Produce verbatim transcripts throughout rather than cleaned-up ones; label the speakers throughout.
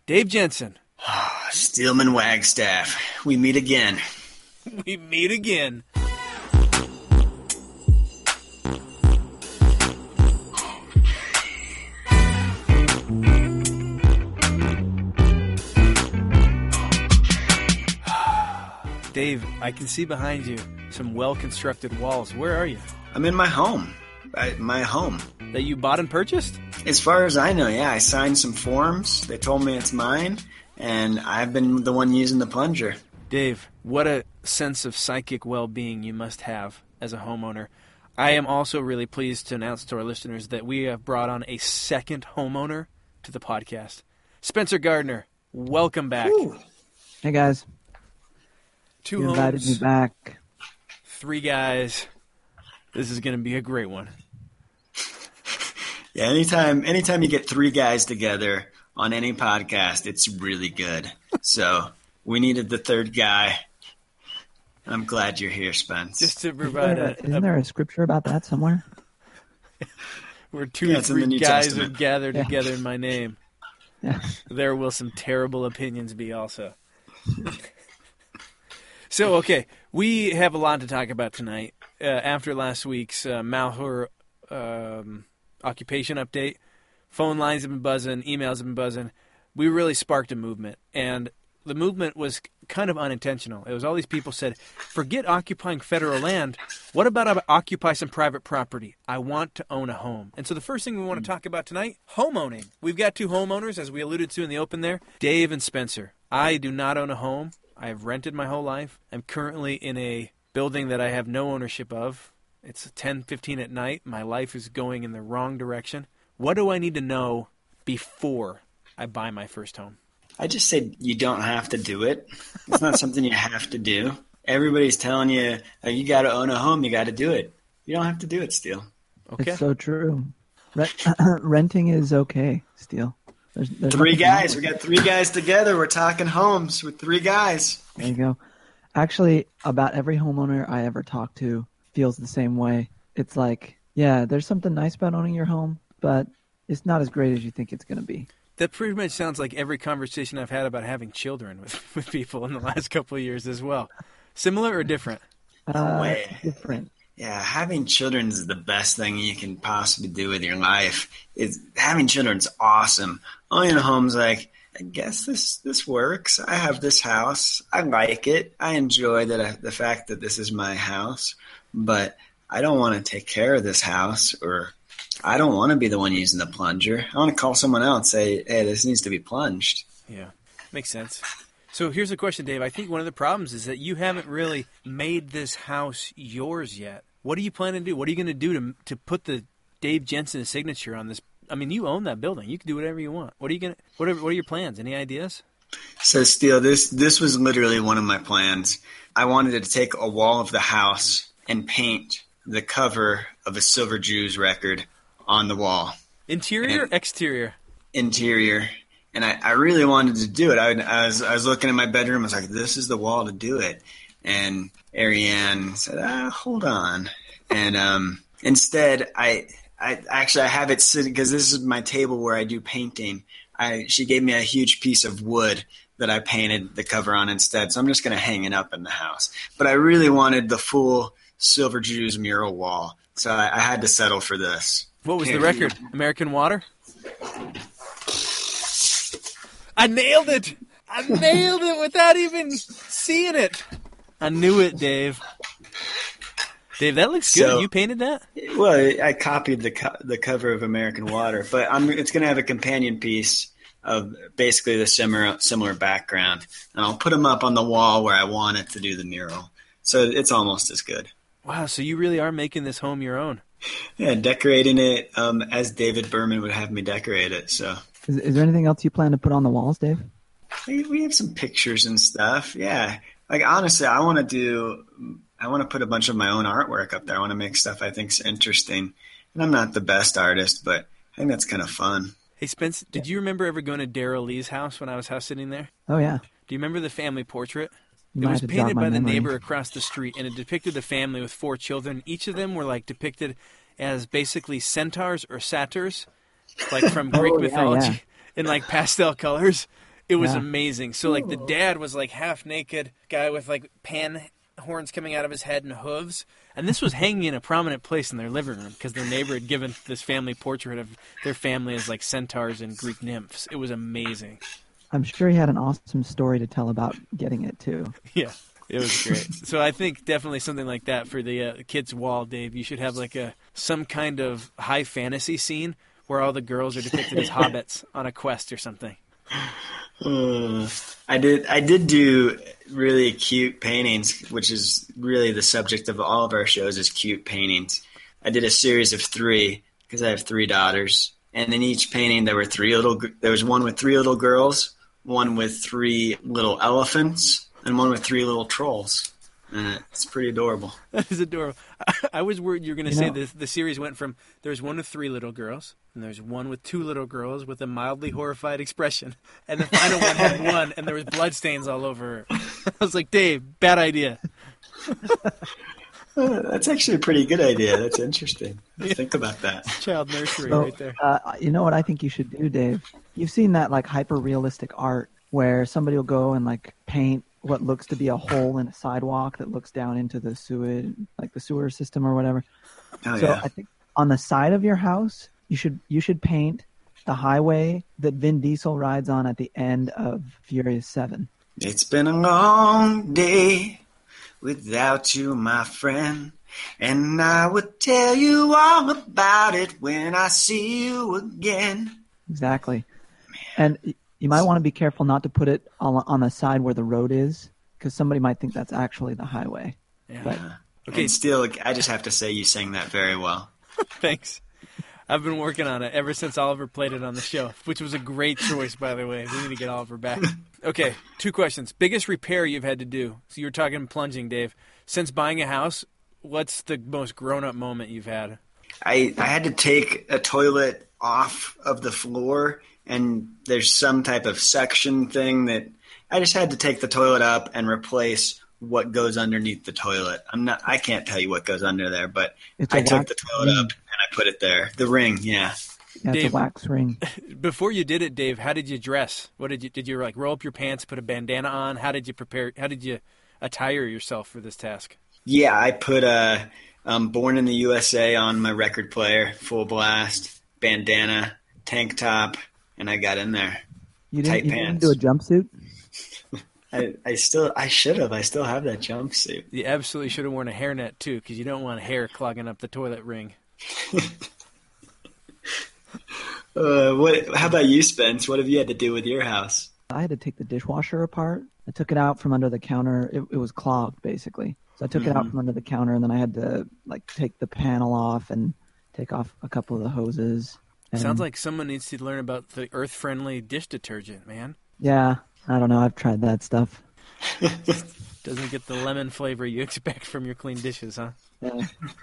Speaker 1: Dave Jensen.
Speaker 2: Steelman Wagstaff. We meet again.
Speaker 1: We meet again. Dave, I can see behind you some well-constructed walls. Where are you?
Speaker 2: I'm in my home. I, my home.
Speaker 1: That you bought and purchased?
Speaker 2: As far as I know, yeah. I signed some forms. They told me it's mine, and I've been the one using the plunger.
Speaker 1: Dave, what a sense of psychic well-being you must have as a homeowner. I am also really pleased to announce to our listeners that we have brought on a second homeowner to the podcast. Spencer Gardner, welcome back.
Speaker 3: Ooh. Hey, guys.
Speaker 1: Two
Speaker 3: you
Speaker 1: homes,
Speaker 3: invited me back.
Speaker 1: Three guys. This is going to be a great one.
Speaker 2: Yeah, anytime anytime you get three guys together on any podcast, it's really good. So we needed the third guy. I'm glad you're here, Spence.
Speaker 1: Just to provide
Speaker 3: Isn't there a,
Speaker 1: a,
Speaker 3: isn't
Speaker 1: a,
Speaker 3: there a scripture about that somewhere?
Speaker 1: where two
Speaker 2: Yeah,
Speaker 1: or
Speaker 2: it's in the
Speaker 1: three
Speaker 2: New
Speaker 1: guys
Speaker 2: Testament.
Speaker 1: are gathered
Speaker 3: Yeah.
Speaker 1: together in my name.
Speaker 3: Yeah.
Speaker 1: There will some terrible opinions be also. So, okay, we have a lot to talk about tonight. Uh, after last week's uh, Malheur um, occupation update, phone lines have been buzzing, emails have been buzzing. We really sparked a movement, and the movement was kind of unintentional. It was all these people said, forget occupying federal land. What about I occupy some private property? I want to own a home. And so the first thing we want to talk about tonight, home owning. We've got two homeowners, as we alluded to in the open there, Dave and Spencer. I do not own a home. I have rented my whole life. I'm currently in a building that I have no ownership of. It's ten fifteen at night. My life is going in the wrong direction. What do I need to know before I buy my first home?
Speaker 2: I just said you don't have to do it. It's not something you have to do. Everybody's telling you, oh, you got to own a home. You got to do it. You don't have to do it, Steele.
Speaker 1: Okay.
Speaker 3: It's so true. Rent, renting is okay, Steele. There's, there's
Speaker 2: Three
Speaker 3: nothing wrong
Speaker 2: guys.
Speaker 3: with
Speaker 2: We got three guys together. We're talking homes with three guys.
Speaker 3: it. There you go. Actually, about every homeowner I ever talk to feels the same way. It's like, yeah, there's something nice about owning your home, but it's not as great as you think it's going to be.
Speaker 1: That pretty much sounds like every conversation I've had about having children with, with people in the last couple of years as well. Similar or different?
Speaker 3: Uh,
Speaker 2: way.
Speaker 3: different.
Speaker 2: Yeah, having children is the best thing you can possibly do with your life. Is having children's awesome. Owning a home's like, I guess this this works. I have this house. I like it. I enjoy that I, the fact that this is my house, but I don't want to take care of this house, or I don't want to be the one using the plunger. I want to call someone else and say, hey, this needs to be plunged.
Speaker 1: Yeah, makes sense. So here's the question, Dave. I think one of the problems is that you haven't really made this house yours yet. What are you planning to do? What are you going to do to to put the Dave Jensen signature on this? I mean, you own that building. You can do whatever you want. What are you going to? What are, what are your plans? Any ideas?
Speaker 2: So, Steele, this this was literally one of my plans. I wanted to take a wall of the house and paint the cover of a Silver Jews record on the wall.
Speaker 1: Interior,
Speaker 2: And-
Speaker 1: exterior?
Speaker 2: Interior. And I, I really wanted to do it. I, I was I was looking at my bedroom. I was like, this is the wall to do it. And Ariane said, ah, hold on. And um, instead, I I actually I have it sitting, because this is my table where I do painting. I she gave me a huge piece of wood that I painted the cover on instead. So I'm just going to hang it up in the house. But I really wanted the full Silver Jews mural wall. So I, I had to settle for this.
Speaker 1: What was
Speaker 2: Here.
Speaker 1: the record? American Water? I nailed it! I nailed it without even seeing it. I knew it, Dave. Dave, that looks good.
Speaker 2: So-
Speaker 1: You painted that?
Speaker 2: Well, I copied the co- the cover of American Water, but I'm, it's going to have a companion piece of basically the similar similar background, and I'll put them up on the wall where I want it to do the mural. So it's almost as good.
Speaker 1: Wow, so you really are making this home your own.
Speaker 2: Yeah, decorating it um, as David Berman would have me decorate it. So
Speaker 3: Is, is there anything else you plan to put on the walls, Dave?
Speaker 2: we, we have some pictures and stuff. Yeah, like honestly, I want to do. I want to put a bunch of my own artwork up there. I want to make stuff I think's interesting. And I'm not the best artist, but I think that's kind of fun.
Speaker 1: Hey, Spence, did you remember ever going to Daryl Lee's house when I was house sitting there?
Speaker 3: Oh, yeah.
Speaker 1: Do you remember the family portrait?
Speaker 3: You
Speaker 1: It
Speaker 3: might
Speaker 1: was
Speaker 3: have jogged
Speaker 1: painted
Speaker 3: my
Speaker 1: by the
Speaker 3: memory.
Speaker 1: neighbor across the street, and it depicted the family with four children. Each of them were like depicted as basically centaurs or satyrs, like from Greek
Speaker 3: Oh, yeah,
Speaker 1: mythology,
Speaker 3: yeah.
Speaker 1: in like pastel colors. It was
Speaker 3: Yeah.
Speaker 1: amazing. So like the dad was like half naked, guy with like pan horns coming out of his head and hooves. And this was hanging in a prominent place in their living room because their neighbor had given this family portrait of their family as like centaurs and Greek nymphs. It was amazing.
Speaker 3: I'm sure he had an awesome story to tell about getting it too.
Speaker 1: Yeah, it was great. So I think definitely something like that for the uh, kids' wall, Dave. You should have like a some kind of high fantasy scene where all the girls are depicted as hobbits on a quest or something.
Speaker 2: Uh, I did. I did do really cute paintings, which is really the subject of all of our shows is cute paintings. I did a series of three because I have three daughters, and in each painting there were three little. There was one with three little girls, one with three little elephants, and one with three little trolls. Uh, it's pretty adorable.
Speaker 1: That is adorable. I, I was worried you were going to
Speaker 3: You
Speaker 1: say
Speaker 3: know-
Speaker 1: the the series went from there's one with three little girls, and there's one with two little girls with a mildly horrified expression, and the final one had one, and there was bloodstains all over her. I was like, Dave, bad idea.
Speaker 2: Uh, that's actually a pretty good idea. That's interesting. Let's think about that.
Speaker 1: Child nursery
Speaker 3: So,
Speaker 1: right there.
Speaker 3: uh, you know what I think you should do, Dave? You've seen that like hyper realistic art where somebody will go and like paint what looks to be a hole in a sidewalk that looks down into the sewage, like the sewer system or whatever.
Speaker 2: Oh
Speaker 3: so
Speaker 2: yeah.
Speaker 3: I think on the side of your house, you should you should paint the highway that Vin Diesel rides on at the end of Furious Seven.
Speaker 2: It's been a long day without you, my friend, and I would tell you all about it when I see you again.
Speaker 3: Exactly. And y- you might want to be careful not to put it on, on the side where the road is, because somebody might think that's actually the highway.
Speaker 1: Yeah.
Speaker 3: But
Speaker 2: Okay, and still, I just have to say you sang that very well.
Speaker 1: Thanks. I've been working on it ever since Oliver played it on the show, which was a great choice, by the way. We need to get Oliver back. Okay, two questions. Biggest repair you've had to do? So you were talking plunging, Dave. Since buying a house, what's the most grown-up moment you've had?
Speaker 2: I, I had to take a toilet off of the floor, and there's some type of suction thing that I just had to take the toilet up and replace what goes underneath the toilet. I'm not. I can't tell you what goes under there, but
Speaker 3: It's a
Speaker 2: I took
Speaker 3: wax
Speaker 2: the toilet
Speaker 3: ring.
Speaker 2: up and I put it there. The ring, yeah.
Speaker 3: yeah, it's
Speaker 1: Dave-
Speaker 3: a wax ring.
Speaker 1: Before you did it, Dave, how did you dress? What did you did you like roll up your pants, put a bandana on? How did you prepare? How did you attire yourself for this task?
Speaker 2: Yeah, I put uh, um, Born in the U S A on my record player, full blast, bandana, tank top, and I got in there.
Speaker 3: You
Speaker 2: Tight
Speaker 3: didn't, you didn't
Speaker 2: pants.
Speaker 3: do a jumpsuit?
Speaker 2: I, I still, I should have. I still have that jumpsuit.
Speaker 1: You absolutely should have worn a hairnet too, because you don't want hair clogging up the toilet ring.
Speaker 2: Uh, what? How about you, Spence? What have you had to do with your house?
Speaker 3: I had to take the dishwasher apart. I took it out from under the counter. It, it was clogged, basically. So I took it out
Speaker 2: Mhm.
Speaker 3: from under the counter, and then I had to like take the panel off and take off a couple of the hoses. And,
Speaker 1: Sounds like someone needs to learn about the earth-friendly dish detergent, man.
Speaker 3: Yeah, I don't know. I've tried that stuff.
Speaker 1: Doesn't get the lemon flavor you expect from your clean dishes, huh?
Speaker 3: Yeah.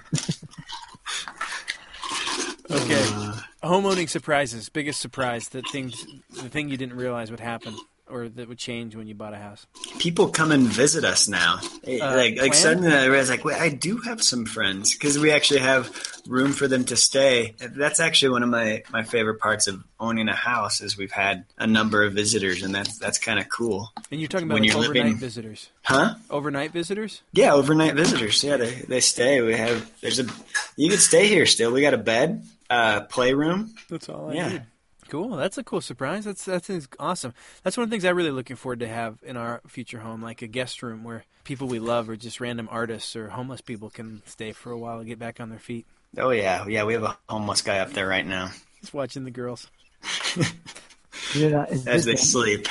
Speaker 1: Okay.
Speaker 2: Uh,
Speaker 1: Homeowning surprises. Biggest surprise. The things, the thing you didn't realize would happen or that would change when you bought a house.
Speaker 2: people come and visit us now. Hey,
Speaker 1: Uh,
Speaker 2: like, like
Speaker 1: planned?
Speaker 2: suddenly I realized, like, wait, I do have some friends because we actually have room for them to stay. That's actually one of my, my favorite parts of owning a house is we've had a number of visitors, and that's that's kind of cool.
Speaker 1: And you're talking about
Speaker 2: When
Speaker 1: like
Speaker 2: you're
Speaker 1: overnight
Speaker 2: living-
Speaker 1: visitors.
Speaker 2: Huh?
Speaker 1: Overnight visitors?
Speaker 2: Yeah, overnight visitors. Yeah, they they stay. We have there's a you can stay here still. We got a bed, uh, playroom.
Speaker 1: That's all I
Speaker 2: Yeah.
Speaker 1: need. Cool. That's a cool surprise. That's that's awesome. That's one of the things I'm really looking forward to have in our future home, like a guest room where people we love or just random artists or homeless people can stay for a while and get back on their feet.
Speaker 2: Oh yeah, yeah. We have a homeless guy up there right now
Speaker 1: Just watching the girls.
Speaker 3: Did, uh, is
Speaker 2: as
Speaker 3: this
Speaker 2: they
Speaker 3: the,
Speaker 2: sleep.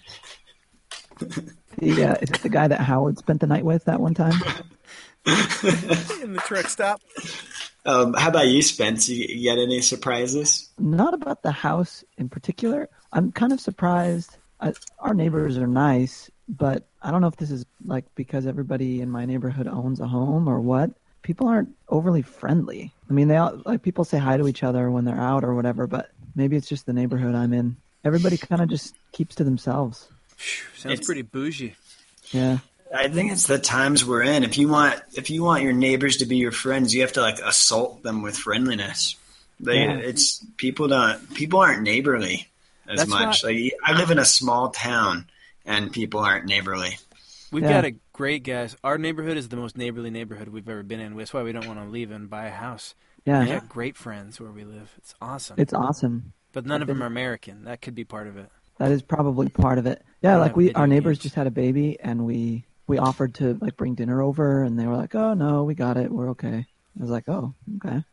Speaker 3: the, uh, is it the guy that Howard spent the night with that one time?
Speaker 1: In the truck stop.
Speaker 2: Um, how about you, Spence? You, you got any surprises?
Speaker 3: Not about the house in particular. I'm kind of surprised. I, our neighbors are nice, but I don't know if this is like because everybody in my neighborhood owns a home or what. People aren't overly friendly. I mean, they all, like people say hi to each other when they're out or whatever, but maybe it's just the neighborhood I'm in. Everybody kind of just keeps to themselves.
Speaker 1: Phew, sounds
Speaker 2: It's-
Speaker 1: pretty bougie.
Speaker 3: Yeah.
Speaker 2: I think it's the times we're in. If you want, if you want your neighbors to be your friends, you have to like assault them with friendliness. They,
Speaker 3: Yeah.
Speaker 2: It's people don't, people aren't neighborly. as
Speaker 1: That's
Speaker 2: much.
Speaker 1: why-
Speaker 2: Like I live in a small town, and people aren't neighborly.
Speaker 1: We've
Speaker 3: Yeah.
Speaker 1: got a great guys. Our neighborhood is the most neighborly neighborhood we've ever been in. That's why we don't want to leave and buy a house.
Speaker 3: Yeah,
Speaker 1: We've got great friends where we live. It's awesome.
Speaker 3: it's awesome.
Speaker 1: but none
Speaker 3: I've
Speaker 1: of them
Speaker 3: been-
Speaker 1: are American. That could be part of it.
Speaker 3: That is probably part of it. Yeah,
Speaker 1: Don't
Speaker 3: like
Speaker 1: have
Speaker 3: we,
Speaker 1: video
Speaker 3: our neighbors
Speaker 1: games.
Speaker 3: just had a baby, and we we offered to like bring dinner over, and they were like, "Oh no, we got it, we're okay." I was like, "Oh, okay,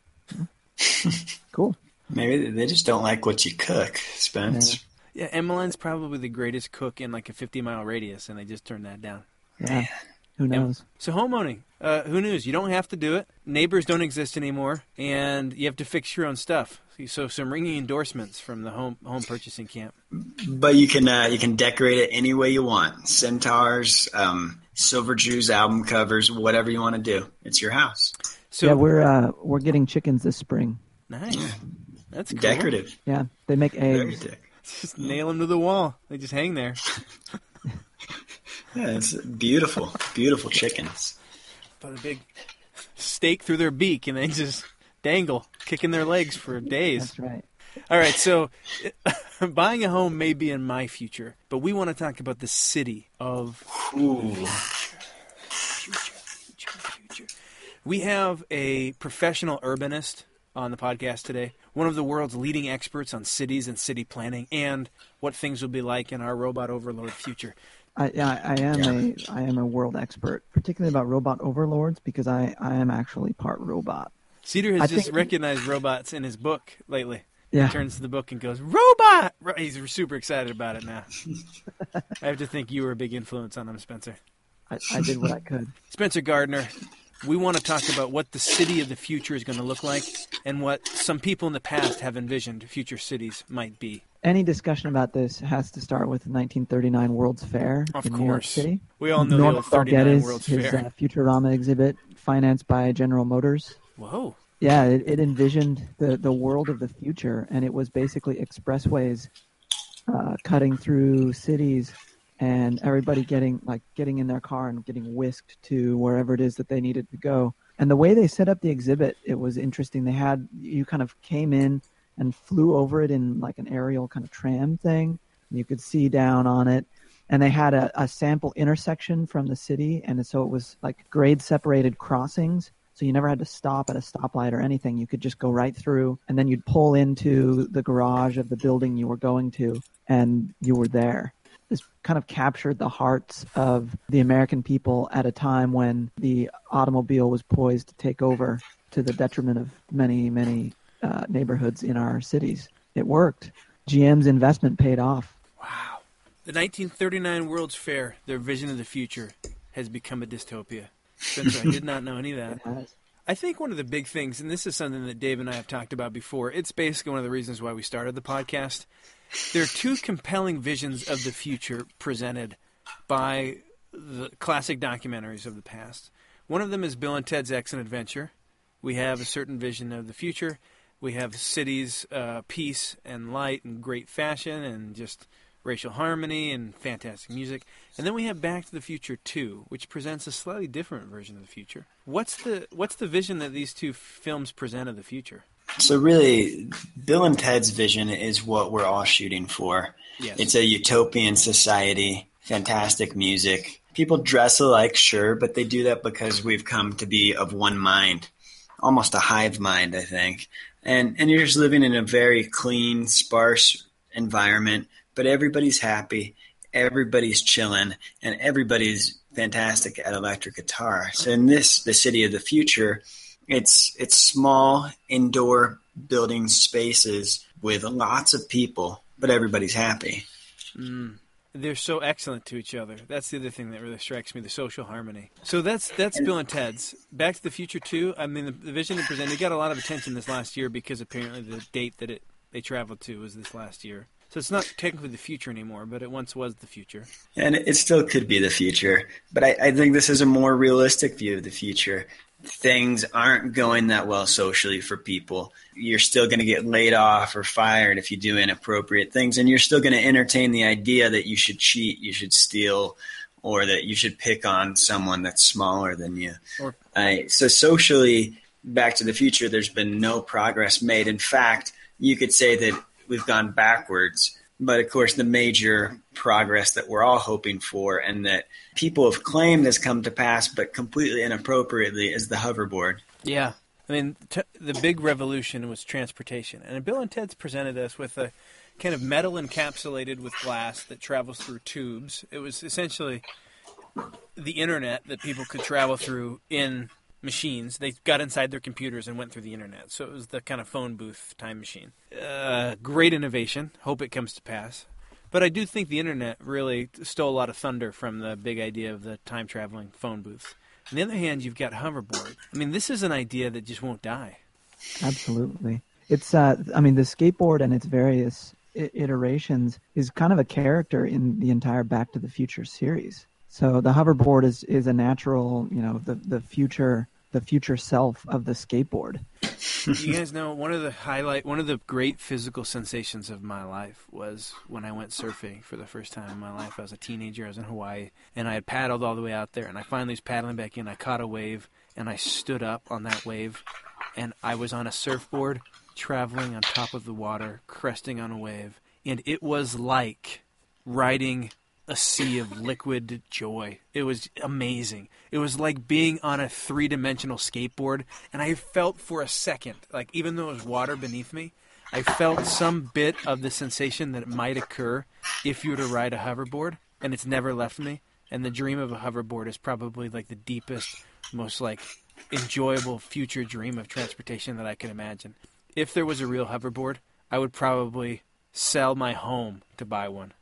Speaker 3: cool."
Speaker 2: Maybe they just don't like what you cook, Spence.
Speaker 1: Yeah, Emmeline's probably the greatest cook in like a fifty mile radius, and they just turned that down.
Speaker 3: Yeah, who knows?
Speaker 1: So homeowning, uh, who knows? You don't have to do it. Neighbors don't exist anymore, and you have to fix your own stuff. So some ringing endorsements from the home home purchasing camp.
Speaker 2: But you can uh, you can decorate it any way you want. Centaurs, um, Silver Jews album covers, whatever you want to do. It's your house.
Speaker 1: So
Speaker 3: yeah, we're uh, we're getting chickens this spring.
Speaker 1: nice. That's cool.
Speaker 2: Decorative.
Speaker 3: Yeah, they make
Speaker 2: Very
Speaker 3: eggs.
Speaker 2: decorative.
Speaker 1: Just nail them to the wall. They just hang there.
Speaker 2: Yeah, it's beautiful, beautiful chickens.
Speaker 1: Put a big stake through their beak, and they just dangle, kicking their legs for days.
Speaker 3: That's right.
Speaker 1: All right, so buying a home may be in my future, but we want to talk about the city of
Speaker 2: Ooh.
Speaker 1: future, future, future. We have a professional urbanist on the podcast today, one of the world's leading experts on cities and city planning and what things will be like in our robot overlord future.
Speaker 3: I, yeah, I am a I am a world expert, particularly about robot overlords, because I, I am actually part robot.
Speaker 1: Cedar has
Speaker 3: I
Speaker 1: just
Speaker 3: think-
Speaker 1: recognized robots in his book lately.
Speaker 3: Yeah,
Speaker 1: He turns to the book and goes, "Robot!" Ro- He's super excited about it now. I have to think you were a big influence on him, Spencer.
Speaker 3: I, I did what I could.
Speaker 1: Spencer Gardner, we want to talk about what the city of the future is going to look like and what some people in the past have envisioned future cities might be.
Speaker 3: Any discussion about this has to start with the nineteen thirty-nine World's Fair
Speaker 1: Of
Speaker 3: in New York
Speaker 1: course.
Speaker 3: City.
Speaker 1: We all know
Speaker 3: Norman
Speaker 1: the old thirty-nine
Speaker 3: Belgettis,
Speaker 1: World's
Speaker 3: his
Speaker 1: Fair.
Speaker 3: uh, Futurama exhibit, financed by General Motors.
Speaker 1: Whoa.
Speaker 3: Yeah, it, it envisioned the, the world of the future, and it was basically expressways uh, cutting through cities, and everybody getting like getting in their car and getting whisked to wherever it is that they needed to go. And the way they set up the exhibit, it was interesting. They had you kind of came in and flew over it in like an aerial kind of tram thing. And you could see down on it. And they had a, a sample intersection from the city, and so it was like grade separated crossings. So you never had to stop at a stoplight or anything. You could just go right through, and then you'd pull into the garage of the building you were going to, and you were there. This kind of captured the hearts of the American people at a time when the automobile was poised to take over to the detriment of many, many uh, neighborhoods in our cities. It worked. G M's investment paid off.
Speaker 1: Wow. The nineteen thirty-nine World's Fair, their vision of the future, has become a dystopia. Spencer, I did not know any of that.
Speaker 3: It has.
Speaker 1: I think one of the big things, and this is something that Dave and I have talked about before, it's basically one of the reasons why we started the podcast. There are two compelling visions of the future presented by the classic documentaries of the past. One of them is Bill and Ted's Excellent Adventure. We have a certain vision of the future. We have cities, uh, peace and light and great fashion and just racial harmony and fantastic music. And then we have Back to the Future two, which presents a slightly different version of the future. What's the what's the vision that these two films present of the future?
Speaker 2: So really, Bill and Ted's vision is what we're all shooting for.
Speaker 1: Yes.
Speaker 2: It's a utopian society, fantastic music. People dress alike, sure, but they do that because we've come to be of one mind, almost a hive mind, I think. And and you're just living in a very clean, sparse environment, but everybody's happy, everybody's chilling, and everybody's fantastic at electric guitar. So in this, the city of the future, it's it's small indoor building spaces with lots of people, but everybody's happy.
Speaker 1: Mm. They're so excellent to each other. That's the other thing that really strikes me, the social harmony. So that's that's Bill and Ted's. Back to the Future two, I mean, the, the vision they presented got a lot of attention this last year because apparently the date that it they traveled to was this last year. So it's not technically the future anymore, but it once was the future.
Speaker 2: And it still could be the future. But I, I think this is a more realistic view of the future. Things aren't going that well socially for people. You're still going to get laid off or fired if you do inappropriate things. And you're still going to entertain the idea that you should cheat, you should steal, or that you should pick on someone that's smaller than you.
Speaker 1: Or-
Speaker 2: uh, so socially, Back to the Future, there's been no progress made. In fact, you could say that we've gone backwards But of course, the major progress that we're all hoping for and that people have claimed has come to pass, but completely inappropriately, is the hoverboard.
Speaker 1: Yeah. I mean, t- the big revolution was transportation. And Bill and Ted's presented us with a kind of metal encapsulated with glass that travels through tubes. It was essentially the internet that people could travel through in machines. They got inside their computers and went through the internet. So it was the kind of phone booth time machine. Uh, great innovation. Hope it comes to pass. But I do think the internet really stole a lot of thunder from the big idea of the time-traveling phone booths. On the other hand, you've got hoverboard. I mean, this is an idea that just won't die.
Speaker 3: Absolutely. It's, uh, I mean, the skateboard and its various I- iterations is kind of a character in the entire Back to the Future series. So the hoverboard is, is a natural, you know, the, the future the future self of the skateboard.
Speaker 1: You guys know one of the highlight, one of the great physical sensations of my life was when I went surfing for the first time in my life. I was a teenager. I was in Hawaii, and I had paddled all the way out there, and I finally was paddling back in. I caught a wave, and I stood up on that wave, and I was on a surfboard traveling on top of the water, cresting on a wave, and it was like riding a sea of liquid joy. It was amazing. It was like being on a three-dimensional skateboard, and I felt for a second, like even though it was water beneath me, I felt some bit of the sensation that might occur if you were to ride a hoverboard, and it's never left me. And the dream of a hoverboard is probably like the deepest, most like enjoyable future dream of transportation that I can imagine. If there was a real hoverboard, I would probably sell my home to buy one.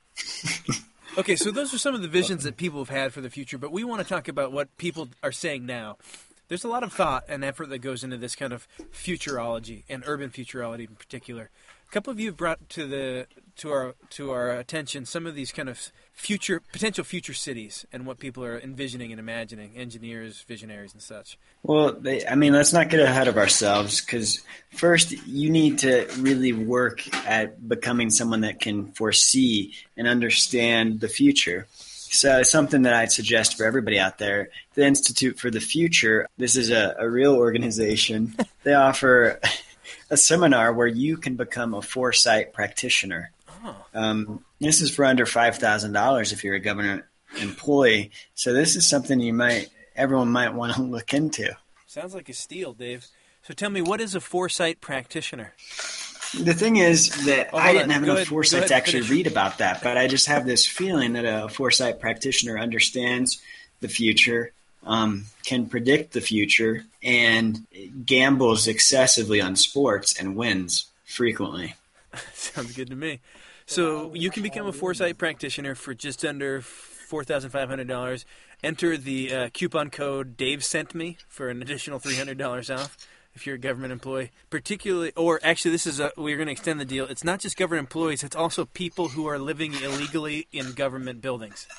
Speaker 1: Okay, so those are some of the visions that people have had for the future, but we want to talk about what people are saying now. There's a lot of thought and effort that goes into this kind of futurology, and urban futurology in particular. A couple of you have brought to the to our to our attention some of these kind of future potential future cities and what people are envisioning and imagining, engineers, visionaries, and such.
Speaker 2: Well, they, I mean, let's not get ahead of ourselves, because first you need to really work at becoming someone that can foresee and understand the future. So something that I'd suggest for everybody out there, the Institute for the Future, this is a, a real organization. They offer a seminar where you can become a foresight practitioner.
Speaker 1: Oh.
Speaker 2: Um, this is for under five thousand dollars if you're a government employee. So this is something you might, everyone might want to look into.
Speaker 1: Sounds like a steal, Dave. So tell me, what is a foresight practitioner?
Speaker 2: The thing is that
Speaker 1: Oh,
Speaker 2: I
Speaker 1: hold
Speaker 2: didn't
Speaker 1: on.
Speaker 2: have
Speaker 1: Go
Speaker 2: enough
Speaker 1: ahead. Go
Speaker 2: foresight
Speaker 1: ahead
Speaker 2: to
Speaker 1: and
Speaker 2: actually
Speaker 1: finish.
Speaker 2: read about that, but I just have this feeling that a foresight practitioner understands the future, um, can predict the future, and gambles excessively on sports and wins frequently.
Speaker 1: Sounds good to me. So you can become a foresight practitioner for just under four thousand five hundred dollars. Enter the uh, coupon code Dave sent me for an additional three hundred dollars off if you're a government employee. Particularly, or actually, this is a, we're going to extend the deal. It's not just government employees; it's also people who are living illegally in government buildings.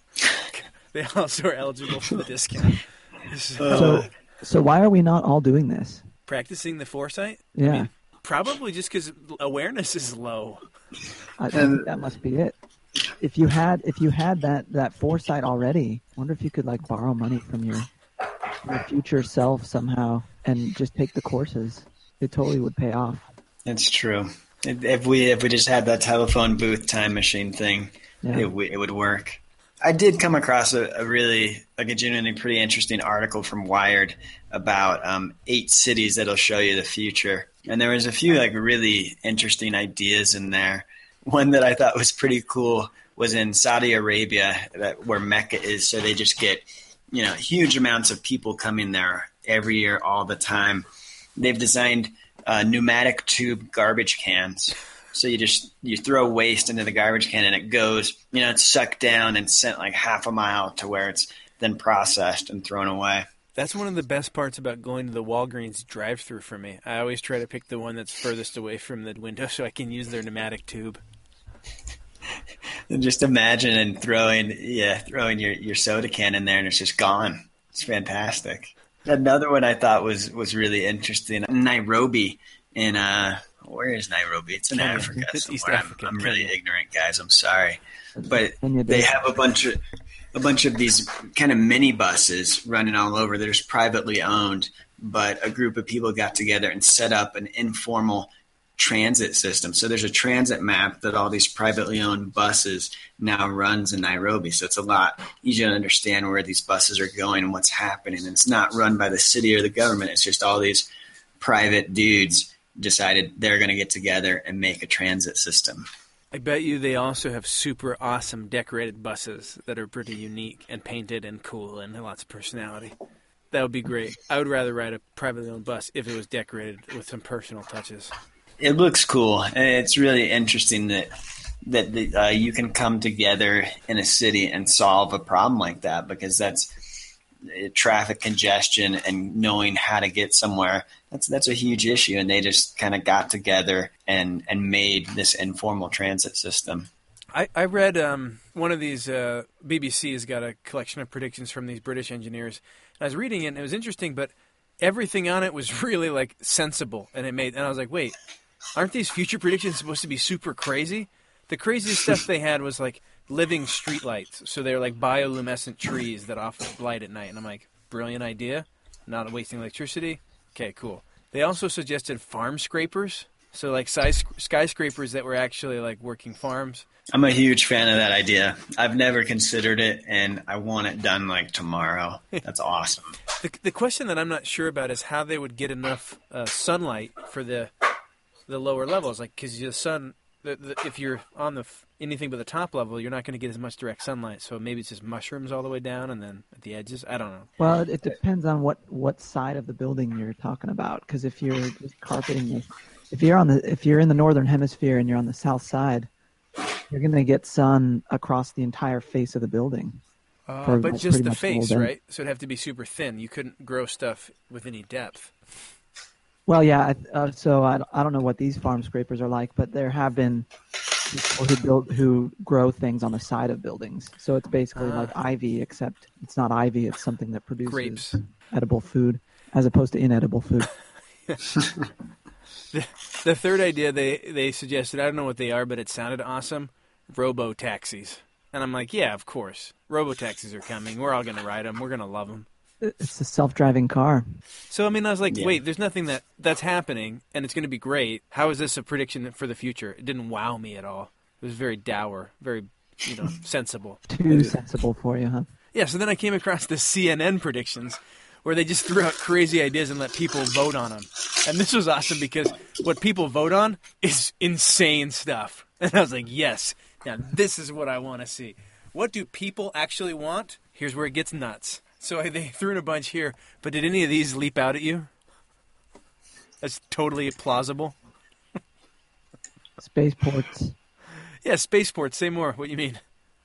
Speaker 1: They also are eligible for the discount. So,
Speaker 3: So, so why are we not all doing this?
Speaker 1: practicing the foresight?
Speaker 3: Yeah,
Speaker 1: I mean, probably just because awareness is low.
Speaker 3: I, I think that must be it. If you had, if you had that, that foresight already, I wonder if you could like borrow money from your your future self somehow and just take the courses. It totally would pay off.
Speaker 2: It's true. If we if we just had that telephone booth time machine thing,
Speaker 3: Yeah.
Speaker 2: it, w- it would work. I did come across a, a really, like a genuinely pretty interesting article from Wired about um, eight cities that'll show you the future. And there was a few like really interesting ideas in there. One that I thought was pretty cool was in Saudi Arabia, that, where Mecca is. So they just get, you know, huge amounts of people coming there every year, all the time. They've designed uh, pneumatic tube garbage cans. So you just you throw waste into the garbage can and it goes, you know, it's sucked down and sent like half a mile to where it's then processed and thrown away.
Speaker 1: That's one of the best parts about going to the Walgreens drive-thru for me. I always try to pick the one that's furthest away from the window so I can use their pneumatic tube.
Speaker 2: And just imagine and throwing, yeah, throwing your, your soda can in there and it's just gone. It's fantastic. Another one I thought was, was really interesting. Nairobi in, uh, where is Nairobi? It's in
Speaker 1: Kenya.
Speaker 2: Africa
Speaker 1: It's
Speaker 2: somewhere.
Speaker 1: East
Speaker 2: I'm-
Speaker 1: Africa,
Speaker 2: I'm, really
Speaker 1: Kenya.
Speaker 2: ignorant, guys. I'm sorry. But
Speaker 3: Kenya
Speaker 2: they
Speaker 3: does.
Speaker 2: have a bunch of a bunch of these kind of mini buses running all over. They're just privately owned, but a group of people got together and set up an informal transit system. So there's a transit map that all these privately owned buses now runs in Nairobi. So it's a lot easier to understand where these buses are going and what's happening. And it's not run by the city or the government. It's just all these private dudes decided they're going to get together and make a transit system.
Speaker 1: I bet you they also have super awesome decorated buses that are pretty unique and painted and cool and have lots of personality. That would be great. I would rather ride a privately owned bus if it was decorated with some personal touches.
Speaker 2: It looks cool, and it's really interesting that that the, uh, you can come together in a city and solve a problem like that, because that's uh, traffic congestion and knowing how to get somewhere. That's that's a huge issue, and they just kind of got together and, and made this informal transit system.
Speaker 1: I, I read um, one of these, uh, B B C has got a collection of predictions from these British engineers. And I was reading it, and it was interesting, but everything on it was really, like, sensible. And it made, and I was like, wait, aren't these future predictions supposed to be super crazy? The craziest stuff they had was, like, living streetlights. So they're, like, bioluminescent trees that offer light at night. And I'm like, brilliant idea. Not wasting electricity. Okay, cool. They also suggested farm scrapers. So, like, skyscrapers that were actually, like, working farms.
Speaker 2: I'm a huge fan of that idea. I've never considered it, and I want it done, like, tomorrow. That's awesome.
Speaker 1: The, the question that I'm not sure about is how they would get enough uh, sunlight for the the lower levels. Like, because the sun, the, the, if you're on the anything but the top level, you're not going to get as much direct sunlight. So maybe it's just mushrooms all the way down and then at the edges. I don't know.
Speaker 3: Well, it depends on what, what side of the building you're talking about. Because if you're just carpeting the If you're on the if you're in the northern hemisphere and you're on the south side, you're going to get sun across the entire face of the building.
Speaker 1: Uh,
Speaker 3: for,
Speaker 1: but
Speaker 3: like,
Speaker 1: just
Speaker 3: pretty
Speaker 1: the
Speaker 3: much
Speaker 1: face,
Speaker 3: all day.
Speaker 1: right? So it'd have to be super thin. You couldn't grow stuff with any depth.
Speaker 3: Well, yeah. I- Uh, so I, I don't know what these farm scrapers are like, but there have been people who build who grow things on the side of buildings. So it's basically
Speaker 1: Ah.
Speaker 3: like ivy, except it's not ivy. It's something that produces
Speaker 1: Grapes.
Speaker 3: edible food as opposed to inedible food.
Speaker 1: The, the third idea they, they suggested, I don't know what they are, but it sounded awesome, robo-taxis. And I'm like, yeah, of course. Robo-taxis are coming. We're all going to ride them. We're going to love them.
Speaker 3: It's a self-driving car.
Speaker 1: So, I mean, I was like,
Speaker 2: Yeah.
Speaker 1: wait, there's nothing that that's happening, and it's going to be great. How is this a prediction for the future? It didn't wow me at all. It was very dour, very, you know, sensible.
Speaker 3: Too sensible for you, huh?
Speaker 1: Yeah, so then I came across the C N N predictions where they just threw out crazy ideas and let people vote on them. And this was awesome because what people vote on is insane stuff. And I was like, yes, now this is what I want to see. What do people actually want? Here's where it gets nuts. So I, they threw in a bunch here, but did any of these leap out at you? That's totally plausible.
Speaker 3: Spaceports.
Speaker 1: Yeah, spaceports. Say more. What you mean?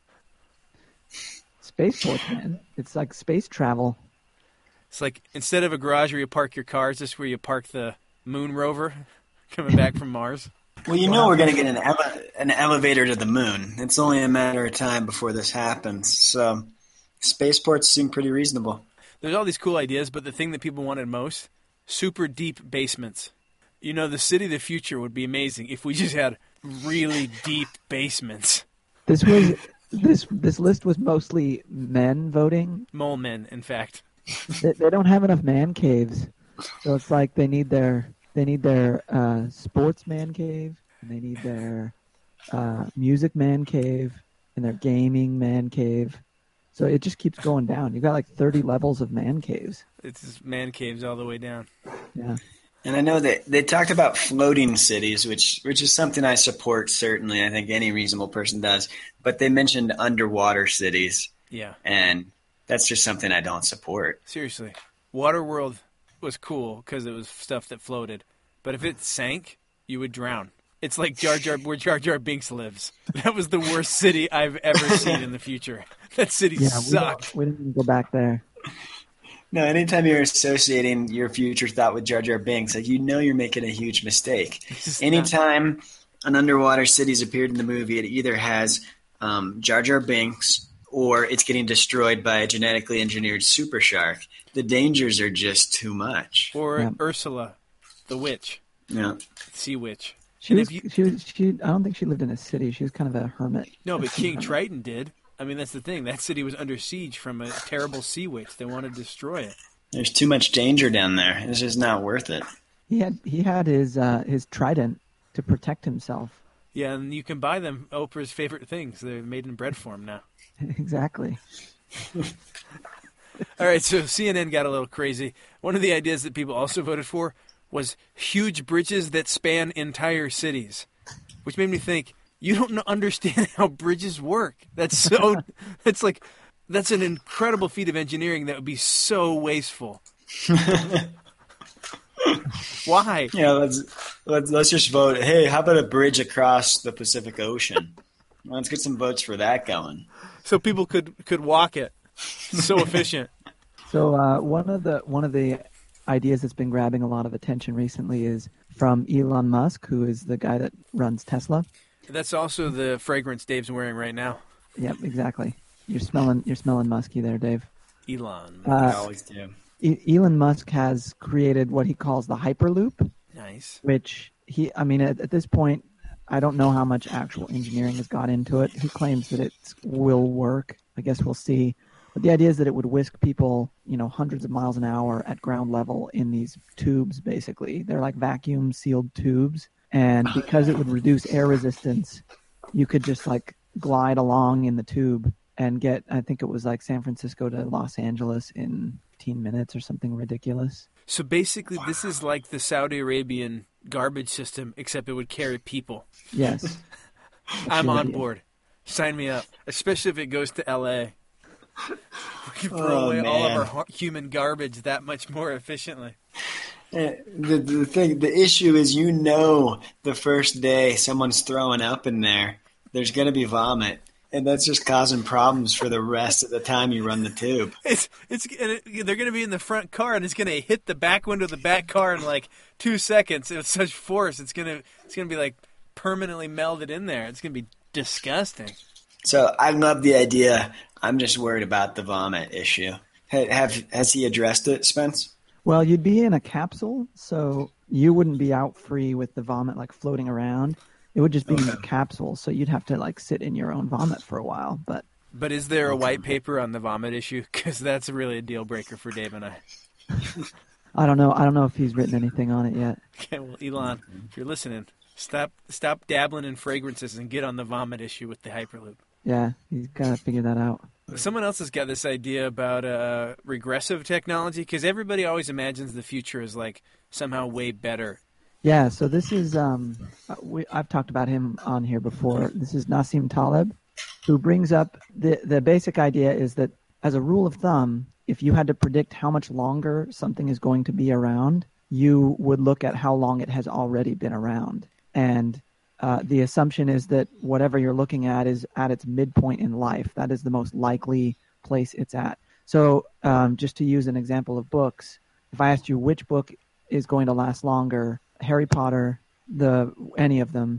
Speaker 3: Spaceports, man. It's like space travel.
Speaker 1: It's like instead of a garage where you park your cars, this is where you park the moon rover coming back from Mars.
Speaker 2: Well, you know we're going to get an ele- an elevator to the moon. It's only a matter of time before this happens. So spaceports seem pretty reasonable.
Speaker 1: There's all these cool ideas, but the thing that people wanted most, super deep basements. You know, the city of the future would be amazing if we just had really deep basements.
Speaker 3: This was this this list was mostly men voting.
Speaker 1: Mole men, in fact.
Speaker 3: They, they don't have enough man caves, so it's like they need their they need their uh, sports man cave, and they need their uh, music man cave, and their gaming man cave. So it just keeps going down. You got like thirty levels of man caves.
Speaker 1: It's just man caves all the way down.
Speaker 3: Yeah.
Speaker 2: And I know that they talked about floating cities, which which is something I support, certainly. I think any reasonable person does. But they mentioned underwater cities,
Speaker 1: Yeah.
Speaker 2: and that's just something I don't support.
Speaker 1: Seriously. Waterworld was cool because it was stuff that floated. But if it sank, you would drown. It's like Jar Jar, where Jar Jar Binks lives. That was the worst city I've ever seen in the future. That city
Speaker 3: Yeah, we
Speaker 1: sucked.
Speaker 3: don't, we didn't even go back there.
Speaker 2: No, anytime you're associating your future thought with Jar Jar Binks, like you know you're making a huge mistake.
Speaker 1: It's
Speaker 2: Anytime an underwater city's appeared in the movie, it either has um, Jar Jar Binks or it's getting destroyed by a genetically engineered super shark. The dangers are just too much.
Speaker 1: Or
Speaker 3: Yeah.
Speaker 1: Ursula, the witch,
Speaker 2: Yeah.
Speaker 1: sea witch.
Speaker 3: She
Speaker 1: And
Speaker 3: was,
Speaker 1: if you-
Speaker 3: she was she. I don't think she lived in a city. She was kind of a hermit.
Speaker 1: No, but King Triton did. I mean, that's the thing. That city was under siege from a terrible sea witch. They wanted to destroy it.
Speaker 2: There's too much danger down there. It's just not worth it.
Speaker 3: He had he had his uh, his trident to protect himself.
Speaker 1: Yeah, and you can buy them Oprah's favorite things. They're made in bread form now.
Speaker 3: Exactly.
Speaker 1: All right, so C N N got a little crazy. One of the ideas that people also voted for was huge bridges that span entire cities, which made me think, you don't understand how bridges work. That's so, that's like, that's an incredible feat of engineering that would be so wasteful. Why?
Speaker 2: Yeah, let's, let's let's just vote. Hey, how about a bridge across the Pacific Ocean? Let's get some votes for that going.
Speaker 1: So people could, could walk it. So efficient.
Speaker 3: So uh, one of the one of the ideas that's been grabbing a lot of attention recently is from Elon Musk, who is the guy that runs Tesla.
Speaker 1: That's also the fragrance Dave's wearing right now.
Speaker 3: Yep, exactly. You're smelling you're smelling musky there, Dave.
Speaker 1: Elon.
Speaker 3: Uh,
Speaker 2: I always do.
Speaker 3: E- Elon Musk has created what he calls the Hyperloop,
Speaker 1: Nice.
Speaker 3: which he, I mean, at, at this point, I don't know how much actual engineering has got into it. He claims that it will work. I guess we'll see. But the idea is that it would whisk people, you know, hundreds of miles an hour at ground level in these tubes, basically. They're like vacuum sealed tubes. And because it would reduce air resistance, you could just like glide along in the tube and get, I think it was like San Francisco to Los Angeles in fifteen minutes or something ridiculous.
Speaker 1: So basically, this is like the Saudi Arabian garbage system, except it would carry people.
Speaker 3: Yes.
Speaker 1: I'm
Speaker 3: the
Speaker 1: on
Speaker 3: idea.
Speaker 1: board. Sign me up, especially if it goes to L A. We can throw
Speaker 2: Oh,
Speaker 1: away all of
Speaker 2: man.
Speaker 1: our hu- human garbage that much more efficiently.
Speaker 2: Eh, The, the thing, the issue is, you know, the first day someone's throwing up in there, there's going to be vomit, and that's just causing problems for the rest of the time you run the tube.
Speaker 1: It's it's and it, they're going to be in the front car, and it's going to hit the back window of the back car in like two seconds. With such force, it's gonna it's gonna be like permanently melded in there. It's going to be disgusting.
Speaker 2: So I love the idea. I'm just worried about the vomit issue. Ha- Have has he addressed it, Spence?
Speaker 3: Well, you'd be in a capsule, so you wouldn't be out free with the vomit like floating around. It would just be in a capsule, so you'd have to like sit in your own vomit for a while. But
Speaker 1: But is there a white paper on the vomit issue? Because that's really a deal breaker for Dave and I.
Speaker 3: I don't know. I don't know if he's written anything on it yet.
Speaker 1: Okay, well, Elon, if you're listening, stop stop dabbling in fragrances and get on the vomit issue with the Hyperloop.
Speaker 3: Yeah, he's got to figure that out.
Speaker 1: Someone else has got this idea about uh, regressive technology, because everybody always imagines the future as like somehow way better.
Speaker 3: Yeah, so this is um, uh, we, I've talked about him on here before. This is Nassim Taleb, who brings up the the basic idea is that as a rule of thumb, if you had to predict how much longer something is going to be around, you would look at how long it has already been around. And uh, the assumption is that whatever you're looking at is at its midpoint in life. That is the most likely place it's at. So um, just to use an example of books, if I asked you which book is going to last longer, Harry Potter, the any of them,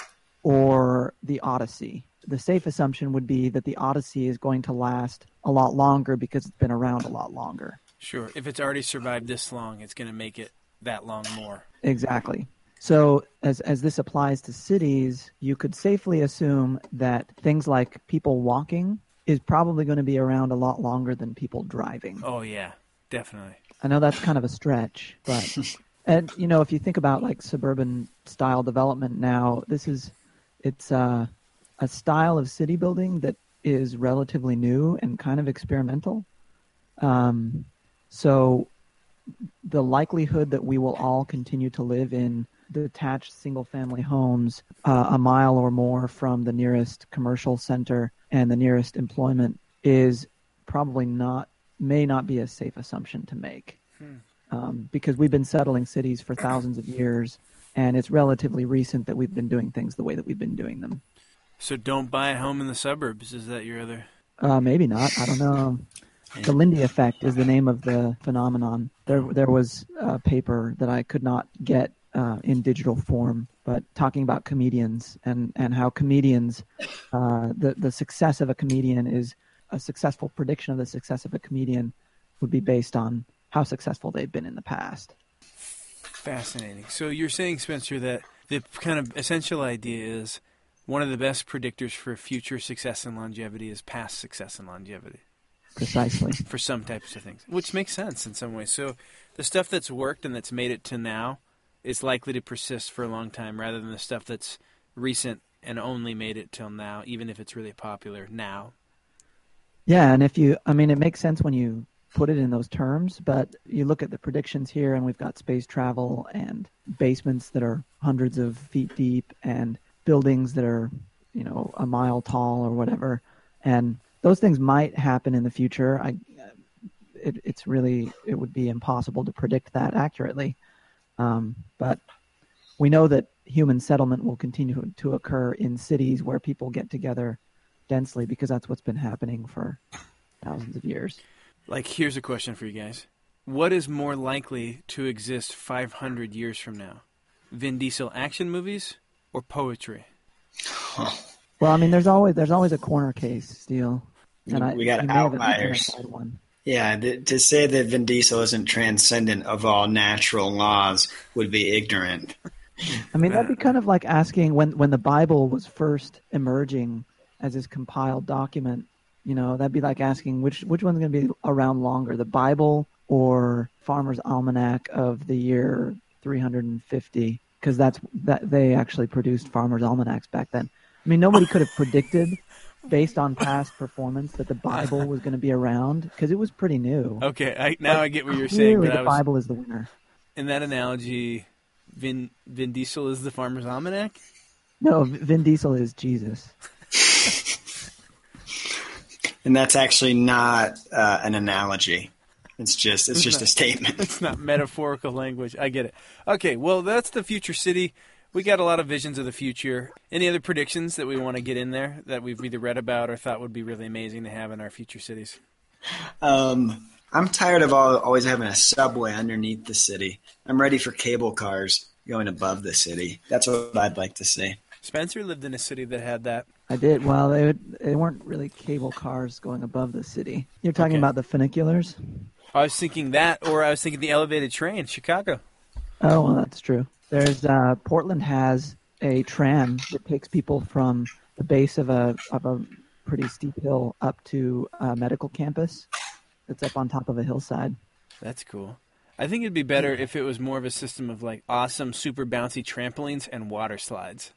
Speaker 3: or the Odyssey, the safe assumption would be that the Odyssey is going to last a lot longer because it's been around a lot longer.
Speaker 1: Sure. If it's already survived this long, it's going to make it that long more.
Speaker 3: Exactly. So as as this applies to cities, you could safely assume that things like people walking is probably going to be around a lot longer than people driving.
Speaker 1: Oh, yeah, definitely.
Speaker 3: I know that's kind of a stretch, but and you know, if you think about like suburban style development now, this is it's uh, a style of city building that is relatively new and kind of experimental. Um, so the likelihood that we will all continue to live in detached single-family homes uh, a mile or more from the nearest commercial center and the nearest employment is probably not, may not be a safe assumption to make.
Speaker 1: Hmm.
Speaker 3: Um, because we've been settling cities for thousands of years, and it's relatively recent that we've been doing things the way that we've been doing them.
Speaker 1: So don't buy a home in the suburbs. Is that your other?
Speaker 3: Uh, maybe not. I don't know. The Lindy effect is the name of the phenomenon. There, there was a paper that I could not get uh, in digital form, but talking about comedians and, and how comedians, uh, the the success of a comedian is a successful prediction of the success of a comedian would be based on how successful they've been in the past.
Speaker 1: Fascinating. So you're saying, Spencer, that the kind of essential idea is one of the best predictors for future success and longevity is past success and longevity.
Speaker 3: Precisely.
Speaker 1: For some types of things, which makes sense in some ways. So the stuff that's worked and that's made it to now, is likely to persist for a long time rather than the stuff that's recent and only made it till now, even if it's really popular now.
Speaker 3: Yeah, and if you, I mean, it makes sense when you put it in those terms, but you look at the predictions here, and we've got space travel and basements that are hundreds of feet deep and buildings that are, you know, a mile tall or whatever. And those things might happen in the future. I, it, it's really, it would be impossible to predict that accurately. Um, but we know that human settlement will continue to occur in cities where people get together densely, because that's what's been happening for thousands of years.
Speaker 1: Like, here's a question for you guys. What is more likely to exist five hundred years from now? Vin Diesel action movies or poetry?
Speaker 3: Well, I mean, there's always there's always a corner case, Steele. And I,
Speaker 2: we got
Speaker 3: you may have
Speaker 2: outliers.
Speaker 3: identified one.
Speaker 2: Yeah, th- to say that Vin Diesel isn't transcendent of all natural laws would be ignorant.
Speaker 3: I mean, that'd be kind of like asking when, when the Bible was first emerging as this compiled document, you know, that'd be like asking which which one's going to be around longer, the Bible or Farmer's Almanac of the year three hundred fifty, because that's that they actually produced Farmer's Almanacs back then. I mean, nobody could have predicted, based on past performance, that the Bible was going to be around, because it was pretty new.
Speaker 1: Okay, I, now
Speaker 3: But
Speaker 1: I get what you're saying.
Speaker 3: clearly
Speaker 1: But
Speaker 3: the
Speaker 1: I was,
Speaker 3: Bible is the winner.
Speaker 1: in that analogy, Vin Vin Diesel is the Farmer's Almanac?
Speaker 3: No, Vin Diesel is Jesus.
Speaker 2: And that's actually not uh, an analogy. It's just it's,
Speaker 1: It's
Speaker 2: just
Speaker 1: not-
Speaker 2: a statement.
Speaker 1: It's not metaphorical language. I get it. Okay, well, that's the future city. We got a lot of visions of the future. Any other predictions that we want to get in there that we've either read about or thought would be really amazing to have in our future cities?
Speaker 2: Um, I'm tired of all, always having a subway underneath the city. I'm ready for cable cars going above the city. That's what I'd like to see.
Speaker 1: Spencer lived in a city that had that.
Speaker 3: I did. Well, they would, they weren't really cable cars going above the city. You're talking
Speaker 1: Okay.
Speaker 3: about the funiculars?
Speaker 1: I was thinking that, or I was thinking the elevated train, Chicago.
Speaker 3: Oh, well, that's true. There's uh, Portland has a tram that takes people from the base of a of a pretty steep hill up to a medical campus that's up on top of a hillside.
Speaker 1: That's cool. I think it'd be better if it was more of a system of like awesome, super bouncy trampolines and water slides.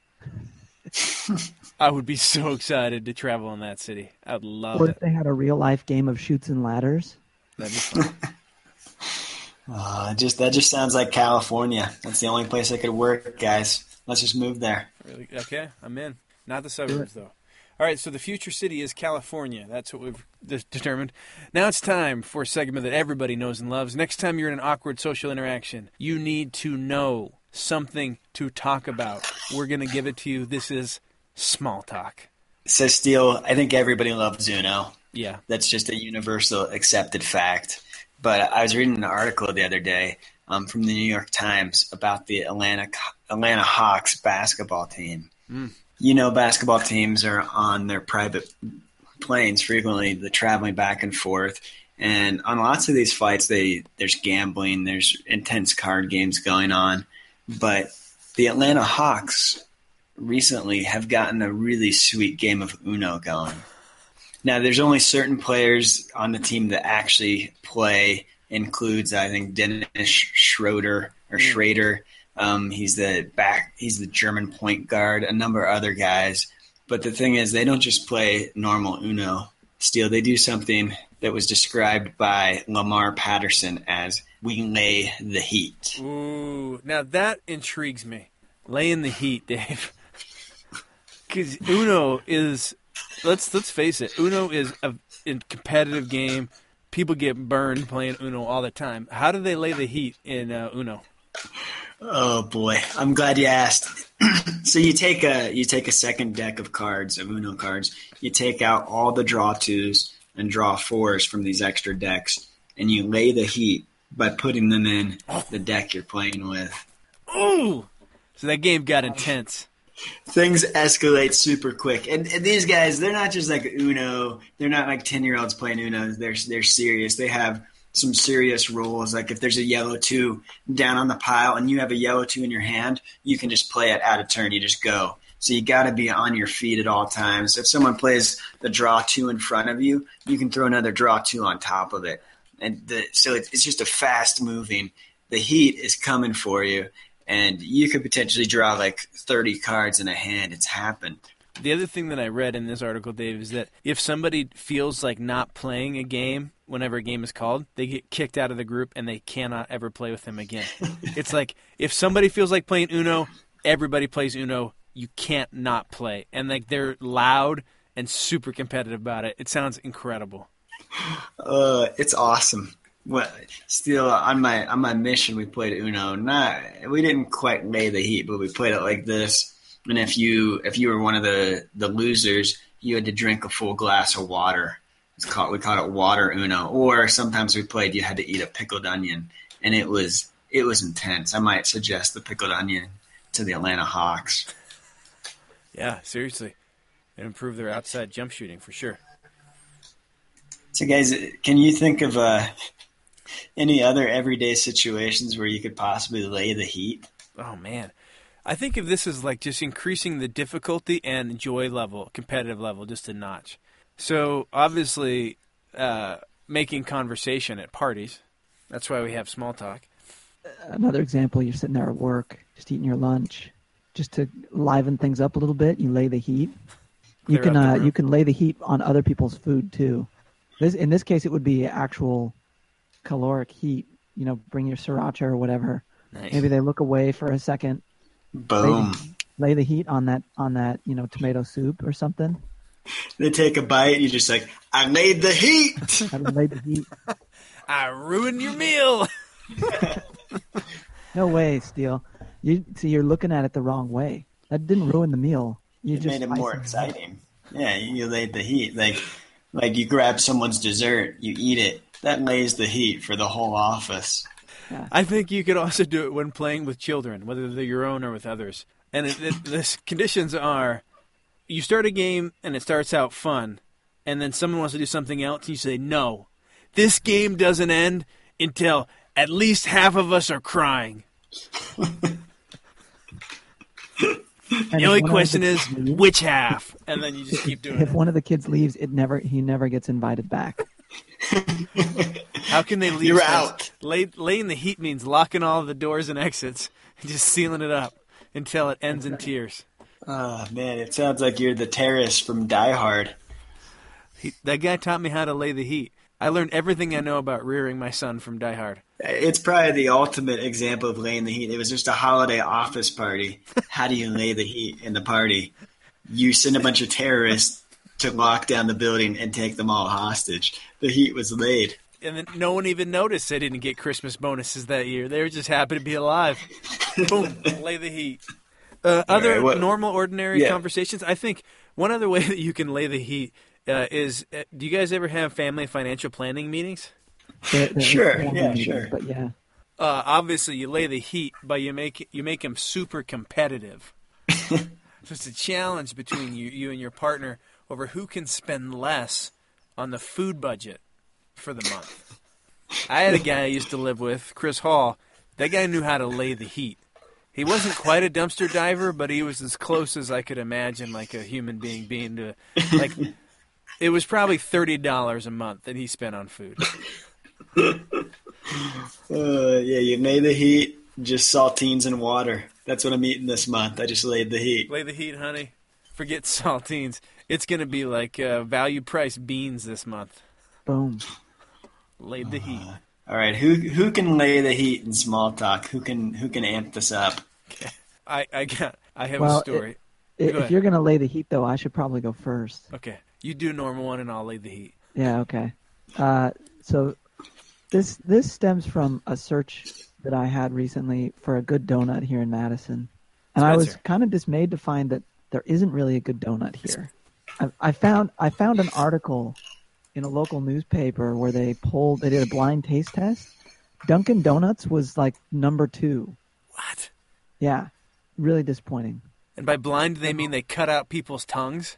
Speaker 1: I would be so excited to travel in that city. I'd love
Speaker 3: Or
Speaker 1: it.
Speaker 3: if they had a real life game of shoots and ladders.
Speaker 1: That'd be fun.
Speaker 2: Uh, just that just sounds like California. That's the only place I could work, guys. Let's just move there.
Speaker 1: Really? Okay, I'm in. Not the suburbs, though. All right, so the future city is California. That's what we've de- determined. Now it's time for a segment that everybody knows and loves. Next time you're in an awkward social interaction, you need to know something to talk about. We're going to give it to you. This is small talk.
Speaker 2: So, Steele, I think everybody loves Uno.
Speaker 1: Yeah.
Speaker 2: That's just a universal accepted fact. But I was reading an article the other day um, from the New York Times about the Atlanta Atlanta Hawks basketball team.
Speaker 1: Mm.
Speaker 2: You know, basketball teams are on their private planes frequently, the traveling back and forth. And on lots of these flights, they there's gambling, there's intense card games going on. But the Atlanta Hawks recently have gotten a really sweet game of Uno going. Now, there's only certain players on the team that actually play. Includes, I think, Dennis Schroeder or Schrader. Um, he's the back. He's the German point guard. A number of other guys. But the thing is, they don't just play normal Uno. Steele, they do something that was described by Lamar Patterson as "we lay the heat."
Speaker 1: Ooh, now that intrigues me. Laying the heat, Dave. Because Uno is, let's let's face it, Uno is a, a competitive game. People get burned playing Uno all the time. How do they lay the heat in uh, Uno?
Speaker 2: Oh boy, I'm glad you asked. So you take a you take a second deck of cards, of Uno cards. You take out all the draw twos and draw fours from these extra decks, and you lay the heat by putting them in the deck you're playing with.
Speaker 1: Ooh! So that game got intense.
Speaker 2: Things escalate super quick, and, and these guys, they're not just like Uno. They're not like ten-year-olds playing Uno. They're they're serious. They have some serious rules. Like if there's a yellow two down on the pile and you have a yellow two in your hand, you can just play it out of turn. You just go. So you got to be on your feet at all times. If someone plays the draw two in front of you, you can throw another draw two on top of it. And the, so it's, it's just a fast moving. The heat is coming for you. and you could potentially draw like thirty cards in a hand. It's happened.
Speaker 1: The other thing that I read in this article, Dave, is that if somebody feels like not playing a game whenever a game is called, they get kicked out of the group and they cannot ever play with them again. It's like if somebody feels like playing Uno, everybody plays Uno. You can't not play. And like they're loud and super competitive about it. It sounds incredible.
Speaker 2: Uh, it's awesome. Well, still on my on my mission, we played Uno. Not we didn't quite lay the heat, but we played it like this. And if you if you were one of the, the losers, you had to drink a full glass of water. It's called we called it water Uno. Or sometimes we played you had to eat a pickled onion, and it was it was intense. I might suggest the pickled onion to the Atlanta Hawks.
Speaker 1: Yeah, seriously, it improved their outside jump shooting for sure.
Speaker 2: So, guys, can you think of uh, any other everyday situations where you could possibly lay the heat?
Speaker 1: Oh man. I think if this is like just increasing the difficulty and joy level, competitive level, just a notch. So obviously, uh, making conversation at parties. That's why we have small talk.
Speaker 3: Another example: you're sitting there at work, just eating your lunch, just to liven things up a little bit. You lay the heat. You
Speaker 1: Clear
Speaker 3: can
Speaker 1: out the
Speaker 3: uh,
Speaker 1: room.
Speaker 3: you can lay the heat on other people's food too. This in this case, it would be actual caloric heat. You know, bring your sriracha or whatever.
Speaker 1: Nice.
Speaker 3: Maybe they look away for a second.
Speaker 2: Boom.
Speaker 3: Lay the, lay the heat on that on that you know tomato soup or something.
Speaker 2: They take a bite, you're just like, I laid the heat.
Speaker 3: I would lay the heat.
Speaker 1: I ruined your meal.
Speaker 3: No way, Steele. You see, you're looking at it the wrong way. That didn't ruin the meal. You
Speaker 2: It
Speaker 3: just
Speaker 2: made it more
Speaker 3: iced it.
Speaker 2: exciting. Yeah, you laid the heat. Like, like you grab someone's dessert, you eat it. That lays the heat for the whole office.
Speaker 1: I think you could also do it when playing with children, whether they're your own or with others. And it, it, the conditions are, you start a game and it starts out fun, and then someone wants to do something else, and you say, no, this game doesn't end until at least half of us are crying.
Speaker 3: And
Speaker 1: The
Speaker 3: if
Speaker 1: only
Speaker 3: one of
Speaker 1: question
Speaker 3: the
Speaker 1: is,
Speaker 3: kids leaves-
Speaker 1: which half? And then you just keep doing
Speaker 3: if
Speaker 1: it.
Speaker 3: one of the kids leaves, it never he never gets invited back.
Speaker 1: How can they leave?
Speaker 2: You're
Speaker 1: since
Speaker 2: out.
Speaker 1: Lay, laying the heat means locking all the doors and exits and just sealing it up until it ends in tears.
Speaker 2: Oh, man, it sounds like you're the terrorist from Die Hard.
Speaker 1: He, that guy taught me how to lay the heat. I learned everything I know about rearing my son from Die Hard.
Speaker 2: It's probably the ultimate example of laying the heat. It was just a holiday office party. How do you lay the heat in the party? You send a bunch of terrorists to lock down the building and take them all hostage. The heat was laid.
Speaker 1: And then no one even noticed they didn't get Christmas bonuses that year. They were just happy to be alive. Boom, lay the heat. Uh,
Speaker 2: All
Speaker 1: other
Speaker 2: right, what-
Speaker 1: normal, ordinary
Speaker 2: Yeah.
Speaker 1: conversations. I think one other way that you can lay the heat uh, is, uh, do you guys ever have family financial planning meetings?
Speaker 3: They're- they're
Speaker 2: Sure,
Speaker 3: family
Speaker 2: yeah,
Speaker 3: meetings,
Speaker 2: sure.
Speaker 3: But yeah,
Speaker 1: Uh, obviously, you lay the heat, but you make you make them super competitive. So it's a challenge between you, you and your partner over who can spend less on the food budget for the month. I had a guy I used to live with, Chris Hall. That guy knew how to lay the heat. He wasn't quite a dumpster diver, but he was as close as I could imagine, like a human being being to, like, it was probably thirty dollars a month that he spent on food.
Speaker 2: Uh, yeah, you made the heat, just saltines and water. That's what I'm eating this month. I just laid the heat.
Speaker 1: Lay the heat, honey. Forget saltines. It's going to be like uh, value price beans this month.
Speaker 3: boom.
Speaker 1: Laid the heat.
Speaker 2: All right, who who can lay the heat in small talk? Who can who can amp this up?
Speaker 1: I, I got. I have
Speaker 3: Well,
Speaker 1: a story.
Speaker 3: I-
Speaker 1: Go
Speaker 3: If
Speaker 1: ahead.
Speaker 3: you're gonna lay the heat, though, I should probably go first.
Speaker 1: Okay, you do a normal one, and I'll lay the heat.
Speaker 3: Yeah, okay. Uh, so this this stems from a search that I had recently for a good donut here in Madison, and I was
Speaker 1: Spencer.
Speaker 3: kind of dismayed to find that there isn't really a good donut here. I, I found I found an article in a local newspaper where they pulled they did a blind taste test. Dunkin' Donuts was like number two.
Speaker 1: What?
Speaker 3: Yeah, really disappointing.
Speaker 1: And by blind, they mean they cut out people's tongues?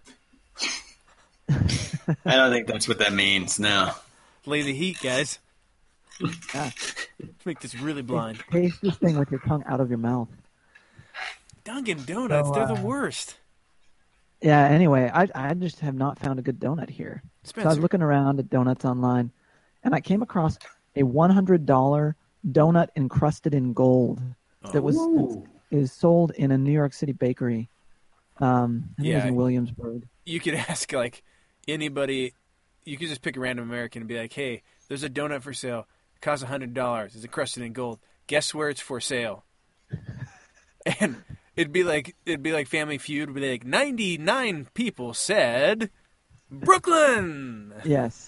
Speaker 2: I don't think that's what that means. No.
Speaker 1: Lay the heat, guys.
Speaker 3: Yeah.
Speaker 1: Let's make this really blind.
Speaker 3: Taste this thing with your tongue out of your mouth.
Speaker 1: Dunkin' Donuts,
Speaker 3: So,
Speaker 1: they're
Speaker 3: uh,
Speaker 1: the worst.
Speaker 3: Yeah, anyway, I I just have not found a good donut here. So I was
Speaker 1: Spencer,
Speaker 3: looking around at donuts online, and I came across a one hundred dollars donut encrusted in gold that was
Speaker 2: Ooh.
Speaker 3: is sold in a New York City bakery. Um, I think it was
Speaker 1: Yeah.
Speaker 3: in Williamsburg.
Speaker 1: You could ask like anybody. You could just pick a random American and be like, "Hey, there's a donut for sale. It costs a hundred dollars. It's encrusted in gold. Guess where it's for sale?" And it'd be like it'd be like Family Feud. Would be like ninety-nine people said Brooklyn.
Speaker 3: Yes.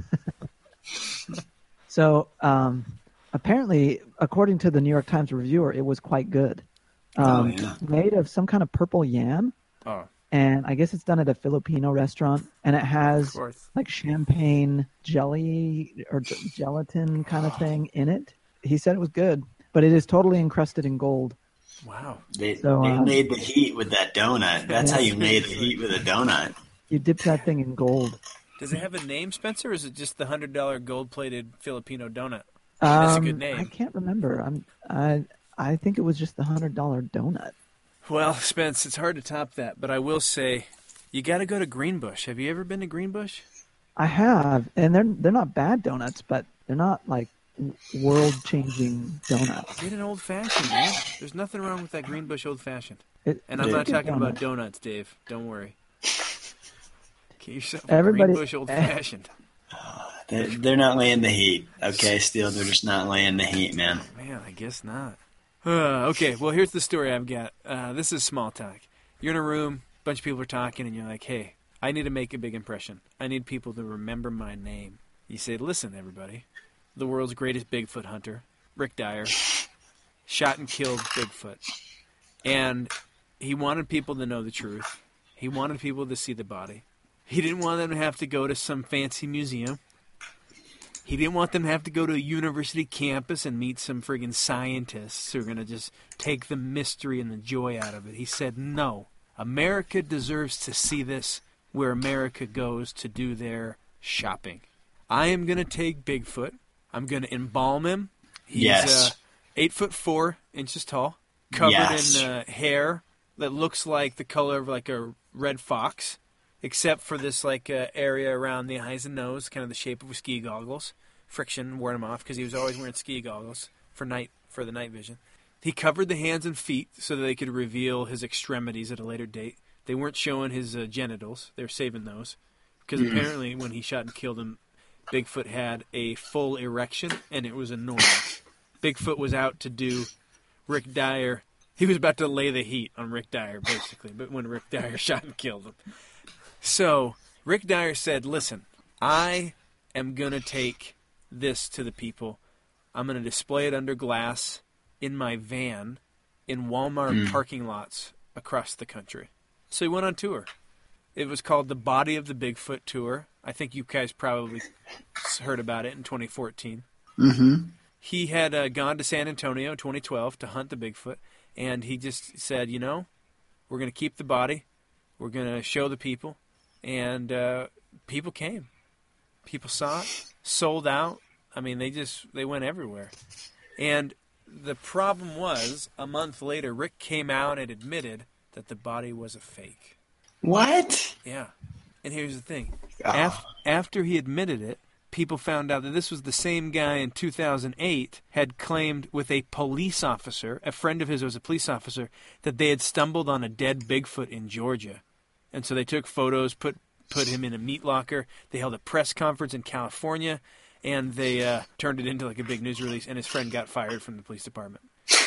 Speaker 3: So um, apparently, according to the New York Times reviewer, it was quite good. Um,
Speaker 2: Oh, yeah.
Speaker 3: Made of some kind of purple yam,
Speaker 1: Oh,
Speaker 3: and I guess it's done at a Filipino restaurant, and it
Speaker 1: of
Speaker 3: has
Speaker 1: course.
Speaker 3: like champagne jelly or g- gelatin kind of thing in it. He said it was good, but it is totally encrusted in gold.
Speaker 1: Wow.
Speaker 2: They,
Speaker 3: So,
Speaker 2: they
Speaker 3: uh,
Speaker 2: made the heat with that donut. That's
Speaker 3: Yeah.
Speaker 2: how you made the heat with a donut.
Speaker 3: You dip that thing in gold.
Speaker 1: Does it have a name, Spencer, or is it just the hundred dollar gold plated Filipino donut? That's a good
Speaker 3: Um,
Speaker 1: name.
Speaker 3: I can't remember. I'm I I think it was just the hundred dollar donut.
Speaker 1: Well, Spence, it's hard to top that, but I will say, you got to go to Greenbush. Have you ever been to Greenbush?
Speaker 3: I have, and they're they're not bad donuts, but they're not like world changing donuts.
Speaker 1: Get an old fashioned, man. There's nothing wrong with that Greenbush old fashioned.
Speaker 3: It,
Speaker 1: And I'm
Speaker 3: it's a
Speaker 1: not
Speaker 3: good
Speaker 1: talking about
Speaker 3: donut.
Speaker 1: donuts, Dave. Don't worry. Get yourself a
Speaker 3: Everybody-
Speaker 1: Greenbush old fashioned.
Speaker 2: They're, they're not laying the heat. Okay, Steele, they're just not laying the heat, man.
Speaker 1: Man, I guess not. Uh, okay, well, here's the story I've got. Uh, this is small talk. You're in a room, a bunch of people are talking, and you're like, hey, I need to make a big impression. I need people to remember my name. You say, listen, everybody. The world's greatest Bigfoot hunter, Rick Dyer, shot and killed Bigfoot. And he wanted people to know the truth. He wanted people to see the body. He didn't want them to have to go to some fancy museum. He didn't want them to have to go to a university campus and meet some friggin' scientists who are going to just take the mystery and the joy out of it. He said, no, America deserves to see this where America goes to do their shopping. I am going to take Bigfoot. I'm going to embalm him. He's
Speaker 2: Yes.
Speaker 1: uh, eight foot four inches tall, covered
Speaker 2: Yes.
Speaker 1: in uh, hair that looks like the color of like a red fox, except for this like uh, area around the eyes and nose, kind of the shape of ski goggles. Friction wore him off because he was always wearing ski goggles for night for the night vision. He covered the hands and feet so that they could reveal his extremities at a later date. They weren't showing his uh, genitals; they were saving those because
Speaker 2: Mm.
Speaker 1: apparently when he shot and killed him, Bigfoot had a full erection and it was enormous. Bigfoot was out to do Rick Dyer. He was about to lay the heat on Rick Dyer, basically, but when Rick Dyer shot and killed him. So Rick Dyer said, listen, I am going to take this to the people. I'm going to display it under glass in my van in Walmart
Speaker 2: Mm.
Speaker 1: parking lots across the country. So he went on tour. It was called the Body of the Bigfoot Tour. I think you guys probably heard about it in twenty fourteen.
Speaker 2: Mm-hmm.
Speaker 1: He had uh, gone to San Antonio in twenty twelve to hunt the Bigfoot, and he just said, you know, we're going to keep the body. We're going to show the people. And uh, people came. People saw it, sold out. I mean, they just, they went everywhere. And the problem was, a month later, Rick came out and admitted that the body was a fake.
Speaker 2: What?
Speaker 1: Yeah. And here's the thing.
Speaker 2: Oh.
Speaker 1: Af- after he admitted it, people found out that this was the same guy in two thousand eight had claimed with a police officer, a friend of his was a police officer, that they had stumbled on a dead Bigfoot in Georgia. And so they took photos, put put him in a meat locker. They held a press conference in California, and they uh, turned it into like a big news release, and his friend got fired from the police department.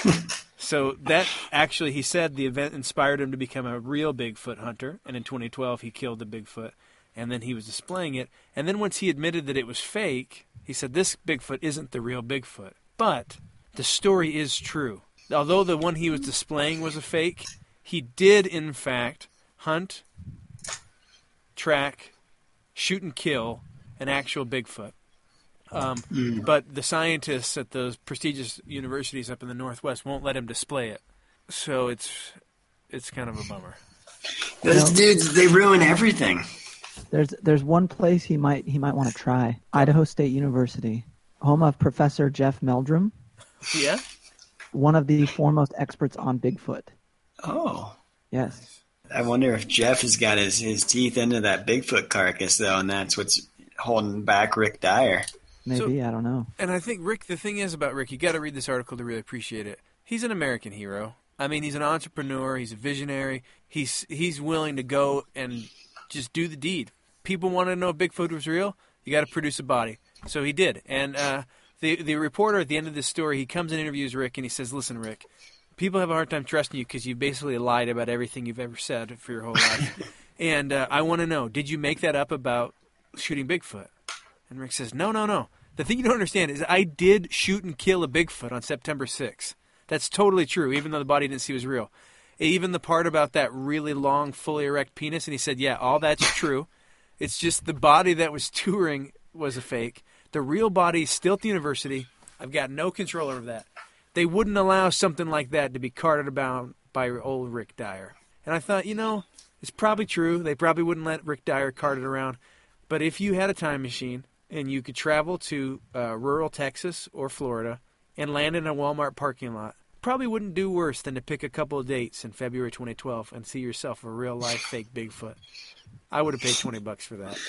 Speaker 1: So that actually, he said the event inspired him to become a real Bigfoot hunter, and in twenty twelve he killed the Bigfoot, and then he was displaying it. And then once he admitted that it was fake, he said, this Bigfoot isn't the real Bigfoot. But the story is true. Although the one he was displaying was a fake, he did, in fact, hunt, track, shoot and kill an actual Bigfoot. Um,
Speaker 2: Mm.
Speaker 1: But the scientists at those prestigious universities up in the Northwest won't let him display it. So it's it's kind of a bummer.
Speaker 2: Those
Speaker 3: No.
Speaker 2: dudes, they ruin everything.
Speaker 3: There's there's one place he might he might want to try. Idaho State University, home of Professor Jeff Meldrum,
Speaker 1: Yeah?
Speaker 3: one of the foremost experts on Bigfoot.
Speaker 2: Oh.
Speaker 3: Yes.
Speaker 2: I wonder if Jeff has got his, his teeth into that Bigfoot carcass, though, and that's what's holding back Rick Dyer.
Speaker 3: Maybe, I don't know.
Speaker 1: And I think Rick, the thing is about Rick, you got to read this article to really appreciate it. he's an American hero. I mean, he's an entrepreneur. He's a visionary. He's he's willing to go and just do the deed. People want to know if Bigfoot was real. You got to produce a body. So he did. And uh, the the reporter at the end of this story, he comes and interviews Rick, and he says, "Listen, Rick, people have a hard time trusting you because you basically lied about everything you've ever said for your whole life. And uh, I want to know, did you make that up about shooting Bigfoot?" And Rick says, "No, no, no. The thing you don't understand is I did shoot and kill a Bigfoot on September sixth. That's totally true, even though the body didn't see was real. Even the part about that really long, fully erect penis." And he said, "Yeah, all that's true. It's just the body that was touring was a fake. The real body is still at the university. I've got no control over that. They wouldn't allow something like that to be carted about by old Rick Dyer." And I thought, you know, it's probably true. They probably wouldn't let Rick Dyer cart it around. But if you had a time machine and you could travel to uh, rural Texas or Florida and land in a Walmart parking lot, probably wouldn't do worse than to pick a couple of dates in February twenty twelve and see yourself a real-life fake Bigfoot. I would have paid twenty bucks for that.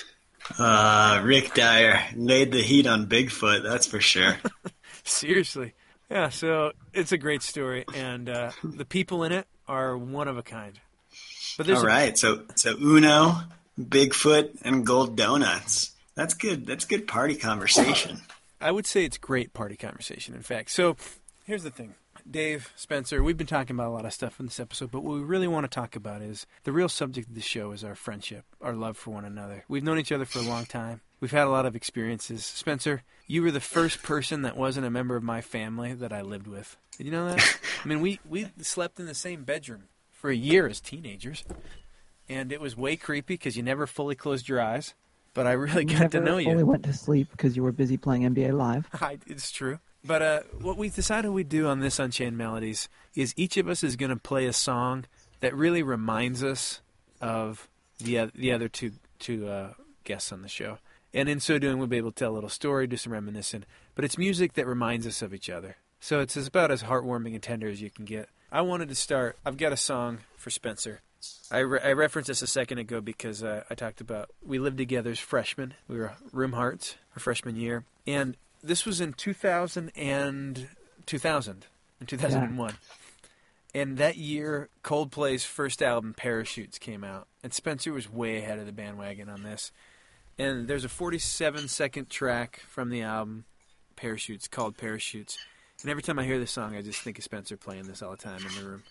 Speaker 2: Uh, Rick Dyer laid the heat on Bigfoot, that's for sure.
Speaker 1: Seriously. Yeah, so it's a great story, and uh, the people in it are one of a kind. But there's
Speaker 2: All right, a- so so Uno, Bigfoot, and gold donuts. That's good. That's good party conversation.
Speaker 1: I would say it's great party conversation, in fact. So here's the thing. Dave, Spencer, we've been talking about a lot of stuff in this episode, but what we really want to talk about is the real subject of the show is our friendship, our love for one another. We've known each other for a long time. We've had a lot of experiences. Spencer, you were the first person that wasn't a member of my family that I lived with. Did you know that? I mean, we, we slept in the same bedroom for a year as teenagers, and it was way creepy because you never fully closed your eyes, but I really
Speaker 3: You
Speaker 1: got to know
Speaker 3: never
Speaker 1: you.
Speaker 3: fully went to sleep because you were busy playing N B A Live.
Speaker 1: I, it's true. But uh, what we decided we'd do on this Unchained Melodies is each of us is going to play a song that really reminds us of the uh, the other two two uh, guests on the show. And in so doing, we'll be able to tell a little story, do some reminiscing. But it's music that reminds us of each other. So it's about as heartwarming and tender as you can get. I wanted to start. I've got a song for Spencer. I, re- I referenced this a second ago because uh, I talked about we lived together as freshmen. We were room hearts our freshman year. And this was in two thousand and two thousand, in two thousand one. Yeah. And that year, Coldplay's first album, Parachutes, came out. And Spencer was way ahead of the bandwagon on this. And there's a forty-seven second track from the album, Parachutes, called Parachutes. And every time I hear this song, I just think of Spencer playing this all the time in the room.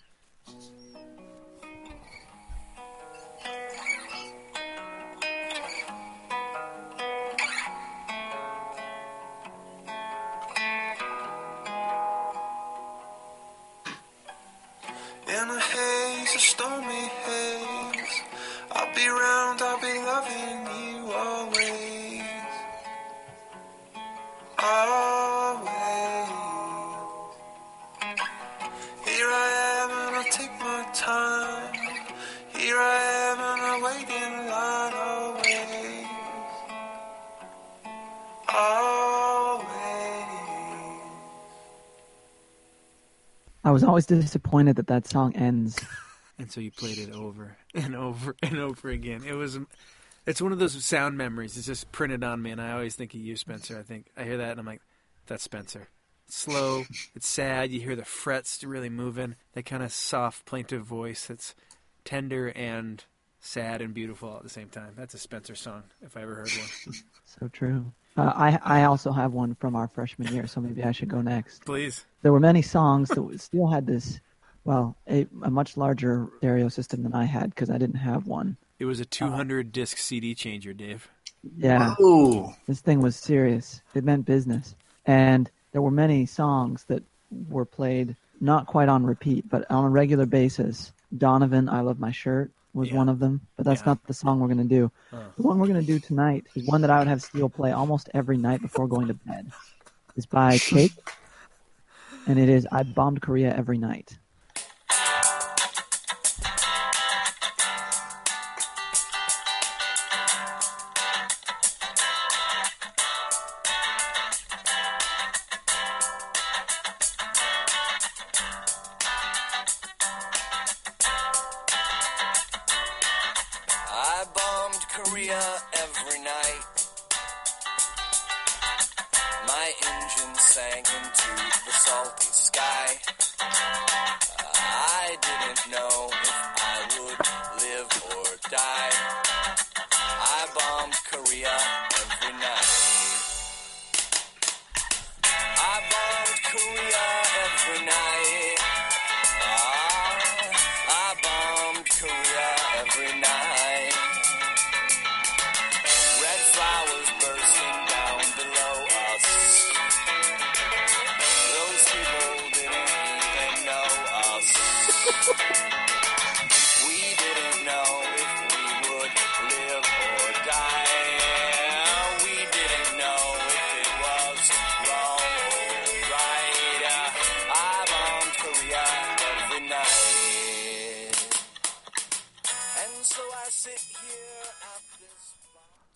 Speaker 4: In a haze, a stormy haze, I'll be round, I'll be loving you always, always. Here I am and I'll take my time, here I am and I'll wait in line always, always.
Speaker 3: I was always disappointed that that song ends.
Speaker 1: And so you played it over and over and over again. It was, it's one of those sound memories. It's just printed on me, and I always think of you, Spencer. I think I hear that, and I'm like, that's Spencer. It's slow. It's sad. You hear the frets really moving. That kind of soft, plaintive voice that's tender and sad and beautiful at the same time. That's a Spencer song, if I ever heard one.
Speaker 3: So true. Uh, I I also have one from our freshman year, so maybe I should go next.
Speaker 1: Please.
Speaker 3: There were many songs that still had this, well, a, a much larger stereo system than I had because I didn't have one.
Speaker 1: It was a two hundred disc C D changer, Dave.
Speaker 3: Yeah.
Speaker 2: Whoa.
Speaker 3: This thing was serious. It meant business. And there were many songs that were played not quite on repeat, but on a regular basis. Donovan, I Love My Shirt was
Speaker 1: Yeah.
Speaker 3: one of them, but that's
Speaker 1: Yeah.
Speaker 3: not the song we're going to do.
Speaker 1: Huh.
Speaker 3: The one we're going to do tonight is one that I would have Steele play almost every night before going to bed. It's by Cake, and it is I Bombed Korea Every Night.
Speaker 4: I bombed Korea every night. My engine sank into the salty sky.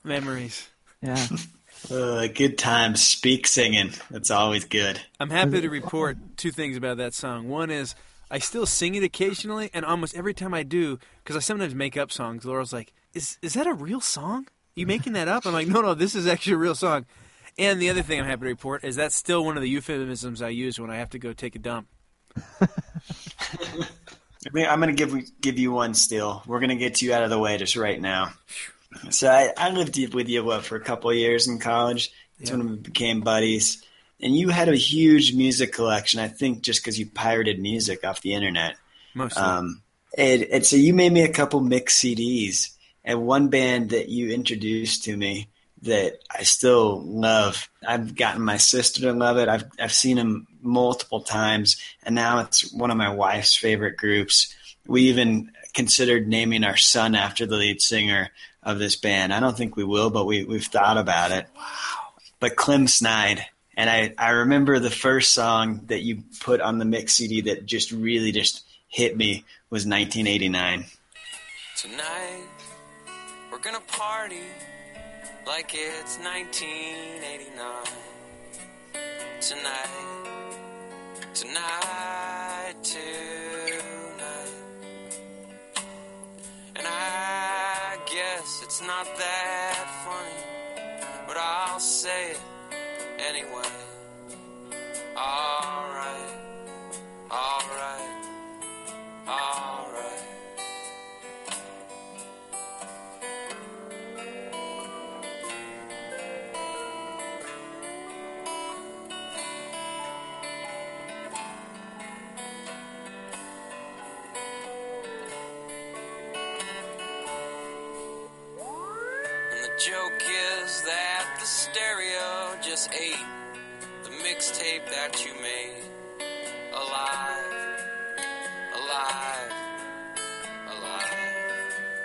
Speaker 1: Memories.
Speaker 3: Yeah.
Speaker 2: Uh, good times. Speak singing. That's always good.
Speaker 1: I'm happy to report two things about that song. One is I still sing it occasionally, and almost every time I do, because I sometimes make up songs, Laura's like, is is that a real song? You making that up? I'm like, no, no, this is actually a real song. And the other thing I'm happy to report is that's still one of the euphemisms I use when I have to go take a dump.
Speaker 2: I mean, I'm going to give give you one still. We're going to get you out of the way just right now. So I, I lived with you, what, for a couple of years in college. That's
Speaker 1: Yeah.
Speaker 2: when we became buddies. And you had a huge music collection, I think just because you pirated music off the internet.
Speaker 1: Mostly.
Speaker 2: Um, and, and so you made me a couple mixed C Ds. And one band that you introduced to me that I still love, I've gotten my sister to love it. I've I've seen them multiple times, and now it's one of my wife's favorite groups. We even considered naming our son after the lead singer of this band. I don't think we will, but we, we've thought about it. Wow. But Clem Snide. And I, I remember the first song that you put on the mix C D that just really just hit me was nineteen eighty-nine.
Speaker 4: Tonight, we're gonna party like it's nineteen eighty-nine. Tonight, tonight, tonight. And I guess it's not that funny, but I'll say it anyway. Alright, alright, alright. And the joke is that the stereo just ate the mixtape that you made. Alive, alive, alive.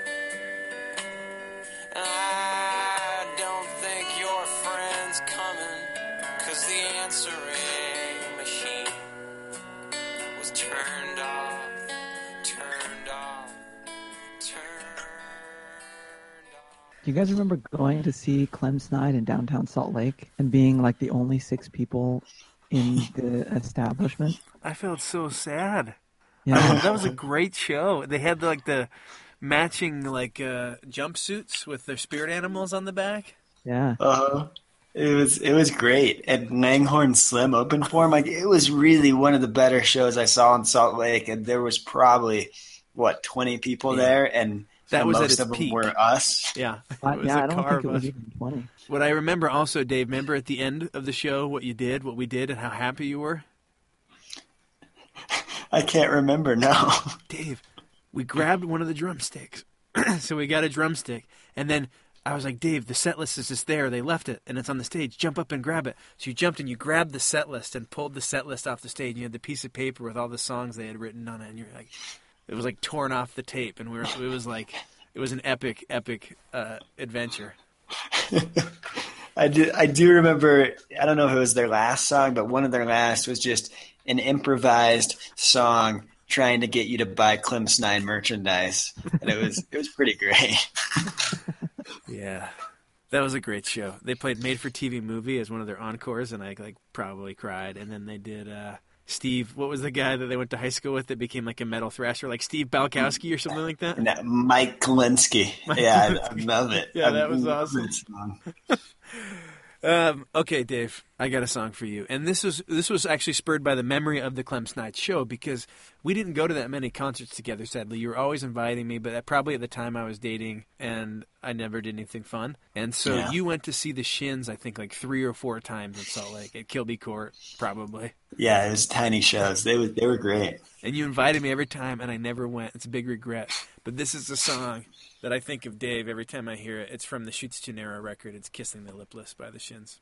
Speaker 4: And I don't think your friend's coming, 'cause the answering machine was turned off, turned off, turned off.
Speaker 3: Do you guys remember going to see Clem Snide in downtown Salt Lake and being like the only six people in the establishment?
Speaker 1: I felt so sad.
Speaker 3: Yeah.
Speaker 1: That was a great show. They had like the matching like uh, jumpsuits with their spirit animals on the back.
Speaker 3: Yeah.
Speaker 2: Uh-huh. It was it was great. And Langhorne Slim opened for him. Like, it was really one of the better shows I saw in Salt Lake. And there was probably, what, twenty people
Speaker 1: Yeah.
Speaker 2: there? And
Speaker 1: That was at
Speaker 2: most
Speaker 1: its
Speaker 2: of them
Speaker 1: peak.
Speaker 2: were us.
Speaker 1: Yeah,
Speaker 3: I,
Speaker 1: it was
Speaker 3: yeah,
Speaker 1: a
Speaker 3: I don't
Speaker 1: car
Speaker 3: think it was
Speaker 1: bus.
Speaker 3: even twenty.
Speaker 1: What I remember also, Dave, remember at the end of the show what you did, what we did, and how happy you were?
Speaker 2: I can't remember now.
Speaker 1: Dave, we grabbed one of the drumsticks. So we got a drumstick, and then I was like, Dave, the set list is just there. They left it, and it's on the stage. Jump up and grab it. So you jumped and you grabbed the set list and pulled the set list off the stage. And you had the piece of paper with all the songs they had written on it, and you're like, it was like torn off the tape, and we were, it was like, it was an epic, epic uh, adventure.
Speaker 2: I do I do remember, I don't know if it was their last song, but one of their last was just an improvised song trying to get you to buy Clem Snide merchandise. And it was it was pretty great.
Speaker 1: Yeah, that was a great show. They played Made for T V Movie as one of their encores, and I like probably cried. And then they did uh, Steve. What was the guy that they went to high school with that became like a metal thrasher, like Steve Balkowski or something like that?
Speaker 2: And that Mike Kalinsky.
Speaker 1: Mike
Speaker 2: yeah,
Speaker 1: Kalinsky.
Speaker 2: I, I love it.
Speaker 1: Yeah,
Speaker 2: I
Speaker 1: that was
Speaker 2: love
Speaker 1: awesome.
Speaker 2: that song.
Speaker 1: Um, okay, Dave, I got a song for you, and this was this was actually spurred by the memory of the Clem Snide show because we didn't go to that many concerts together. Sadly, you were always inviting me, but at, probably at the time I was dating, and I never did anything fun. And so
Speaker 2: Yeah.
Speaker 1: you went to see the Shins, I think, like three or four times in Salt Lake at Kilby Court, probably.
Speaker 2: Yeah, it was tiny shows. They were they were great.
Speaker 1: And you invited me every time, and I never went. It's a big regret. But this is a song that I think of Dave every time I hear it. It's from the Shoots Too Narrow record. It's Kissing the Lipless by the Shins.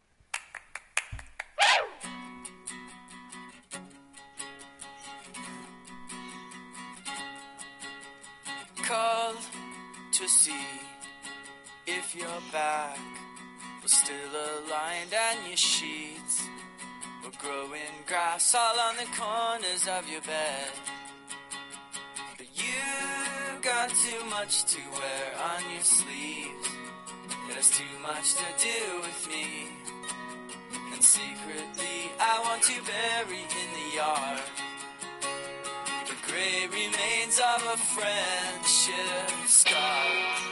Speaker 4: Called to see if your back was still aligned and your sheets were growing grass all on the corners of your bed. But you got too much to wear on your sleeves, It has too much to do with me. And secretly I want to bury in the yard the gray remains of a friendship scar.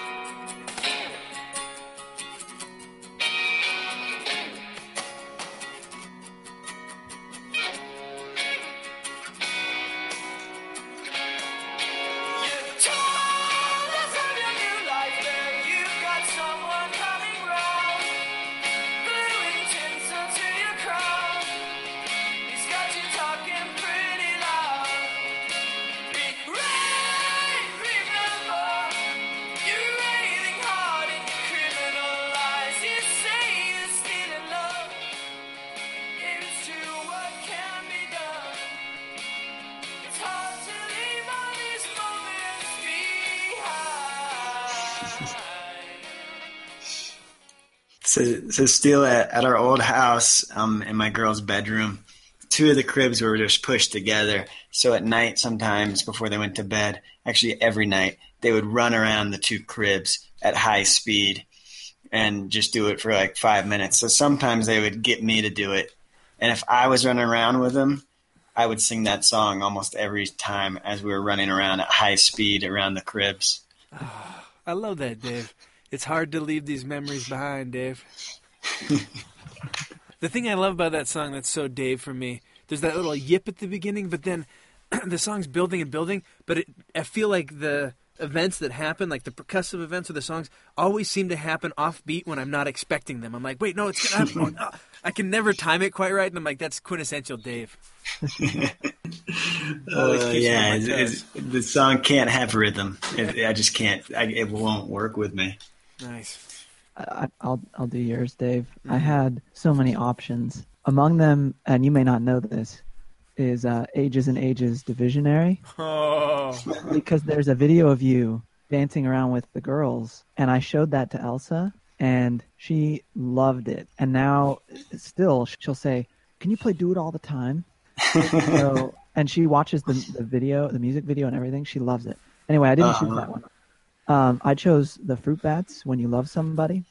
Speaker 2: So, so still at, at our old house, um, in my girl's bedroom, two of the cribs were just pushed together. So at night, sometimes before they went to bed, actually every night, they would run around the two cribs at high speed and just do it for like five minutes. So sometimes they would get me to do it. And if I was running around with them, I would sing that song almost every time as we were running around at high speed around the cribs.
Speaker 1: Oh, I love that, Dave. It's hard to leave these memories behind, Dave. The thing I love about that song that's so Dave for me, there's that little yip at the beginning, but then the song's building and building, but it, I feel like the events that happen, like the percussive events of the songs, always seem to happen offbeat when I'm not expecting them. I'm like, wait, no, it's going to happen. Oh, no. I can never time it quite right, and I'm like, that's quintessential Dave.
Speaker 2: uh, yeah, it's, it's, the song can't have rhythm. It, I just can't. I, it won't work with me.
Speaker 1: Nice.
Speaker 3: I, I'll I'll do yours, Dave. Mm-hmm. I had so many options. Among them, and you may not know this, is uh, Ages and Ages Divisionary.
Speaker 1: Oh.
Speaker 3: Because there's a video of you dancing around with the girls, and I showed that to Elsa, and she loved it. And now, still, she'll say, "Can you play Do It All the Time?" So, and she watches the the video, the music video, and everything. She loves it. Anyway, I didn't uh-huh. choose that one. Um, I chose the Fruit Bats, When You Love Somebody.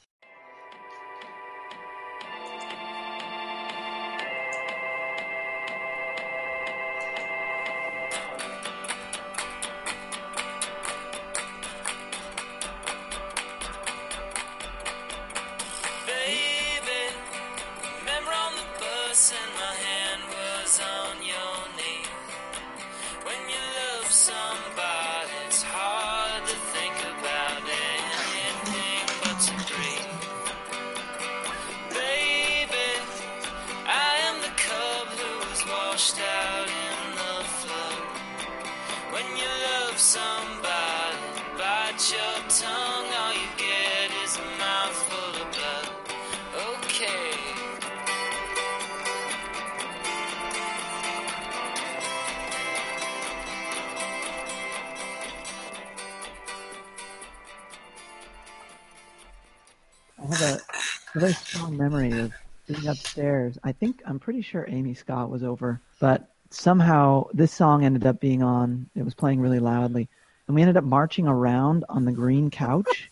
Speaker 3: I have a, a very strong memory of being upstairs. I think, I'm pretty sure Amy Scott was over, but somehow this song ended up being on. It was playing really loudly, and we ended up marching around on the green couch.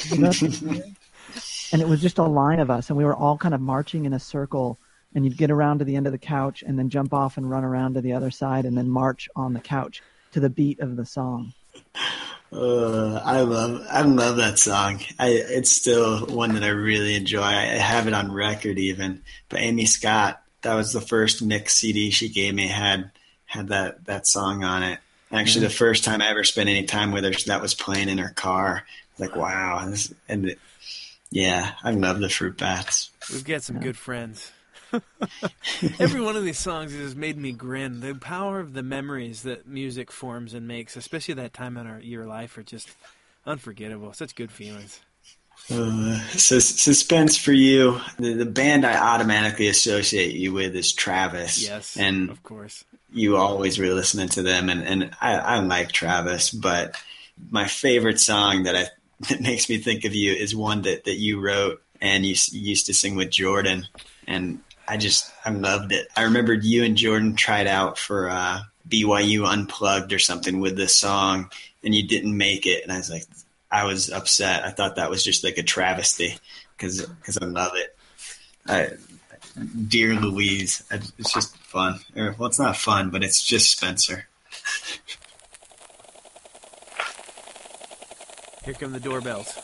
Speaker 3: And it was just a line of us, and we were all kind of marching in a circle, and you'd get around to the end of the couch and then jump off and run around to the other side and then march on the couch to the beat of the song.
Speaker 2: Uh, I love I love that song. I, it's still one that I really enjoy. I have it on record even. But Amy Scott, that was the first mix C D she gave me, had had that, that song on it. Actually, mm-hmm. the first time I ever spent any time with her, that was playing in her car. Like, wow. This, and it, yeah, I love the Fruit Bats.
Speaker 1: We've got some yeah. good friends. Every one of these songs has made me grin. The power of the memories that music forms and makes, especially that time in our your life, are just unforgettable. Such good feelings.
Speaker 2: Uh, so, Suspense for you, the, the band I automatically associate you with is Travis.
Speaker 1: Yes,
Speaker 2: and
Speaker 1: of course.
Speaker 2: You always were listening to them, and, and I, I like Travis, but my favorite song that I that makes me think of you is one that, that you wrote and you, you used to sing with Jordan, and I just, I loved it. I remembered you and Jordan tried out for uh, B Y U Unplugged or something with this song, and you didn't make it. And I was like, I was upset. I thought that was just like a travesty because because I love it. I, Dear Louise, it's just fun. Well, it's not fun, but it's just Spencer.
Speaker 1: Here come the doorbells.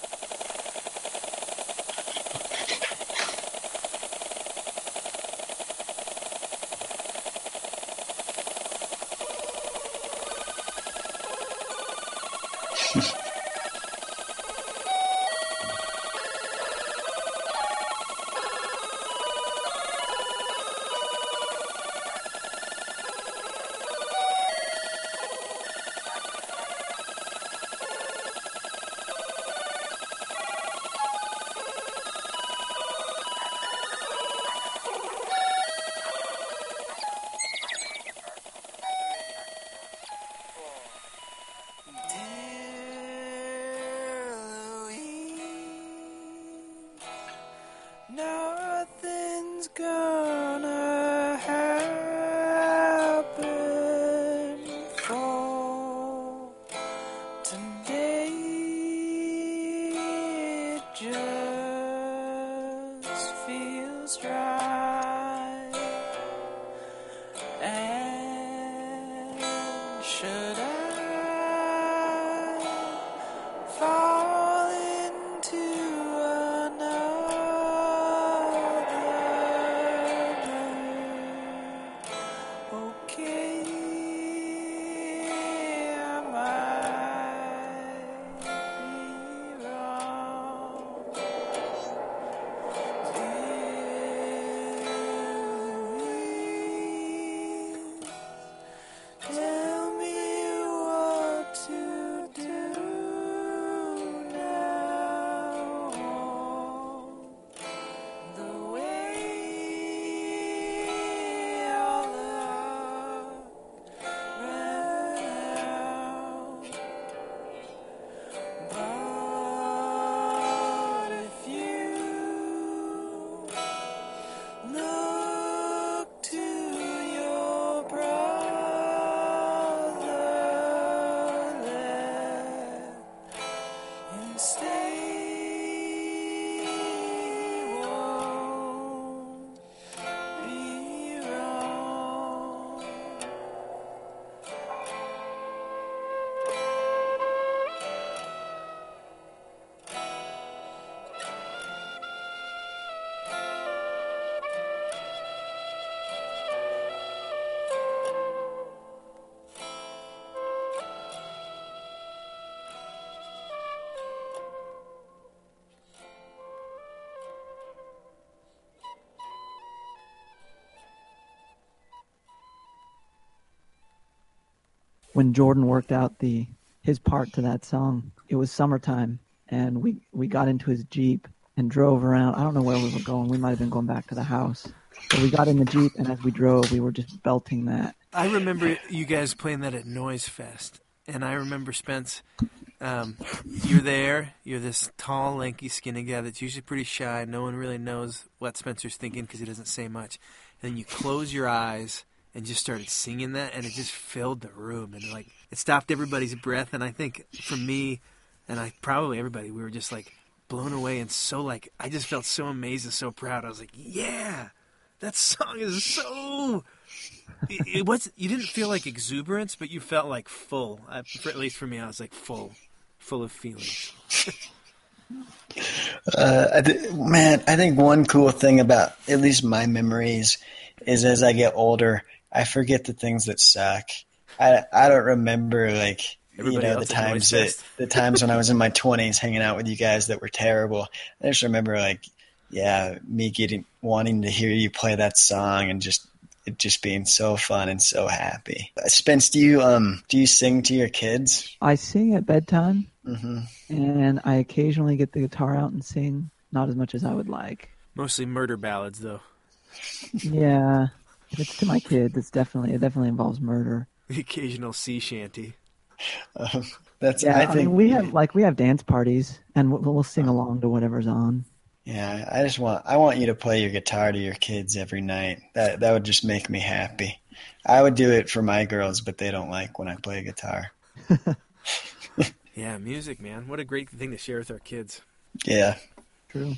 Speaker 4: Nothing's gonna happen for today. It just feels right. And should I fall into
Speaker 3: when Jordan worked out the his part to that song, it was summertime, and we, we got into his Jeep and drove around. I don't know where we were going. We might have been going back to the house. But we got in the Jeep, and as we drove, we were just belting that.
Speaker 1: I remember you guys playing that at Noise Fest, and I remember, Spence, um, you're there. You're this tall, lanky, skinny guy that's usually pretty shy. No one really knows what Spencer's thinking because he doesn't say much. And then you close your eyes and just started singing that, and it just filled the room. And, like, it stopped everybody's breath. And I think for me, and I probably everybody, we were just, like, blown away and so, like, I just felt so amazed and so proud. I was like, yeah, that song is so... it, it was. You didn't feel like exuberance, but you felt like full. I, for, at least for me, I was like full, full of feelings.
Speaker 2: uh, I th- man, I think one cool thing about at least my memories is as I get older, I forget the things that suck. I I don't remember like
Speaker 1: Everybody
Speaker 2: you know
Speaker 1: else
Speaker 2: the
Speaker 1: at
Speaker 2: times
Speaker 1: Noise
Speaker 2: that
Speaker 1: Fest.
Speaker 2: the times when I was in my twenties hanging out with you guys that were terrible. I just remember like yeah, me getting wanting to hear you play that song and just it just being so fun and so happy. Spence, do you um do you sing to your kids?
Speaker 3: I sing at bedtime,
Speaker 2: Mm-hmm.
Speaker 3: and I occasionally get the guitar out and sing. Not as much as I would like.
Speaker 1: Mostly murder ballads, though.
Speaker 3: Yeah, if it's to my kids, it's definitely it definitely involves murder.
Speaker 1: The occasional sea shanty.
Speaker 2: Um, that's
Speaker 3: Yeah,
Speaker 2: I
Speaker 3: I,
Speaker 2: think
Speaker 3: mean we have like we have dance parties, and we'll, we'll sing along to whatever's on.
Speaker 2: Yeah, I just want I want you to play your guitar to your kids every night. That that would just make me happy. I would do it for my girls, but they don't like when I play guitar.
Speaker 1: Yeah, music, man. What a great thing to share with our kids.
Speaker 2: Yeah.
Speaker 3: True.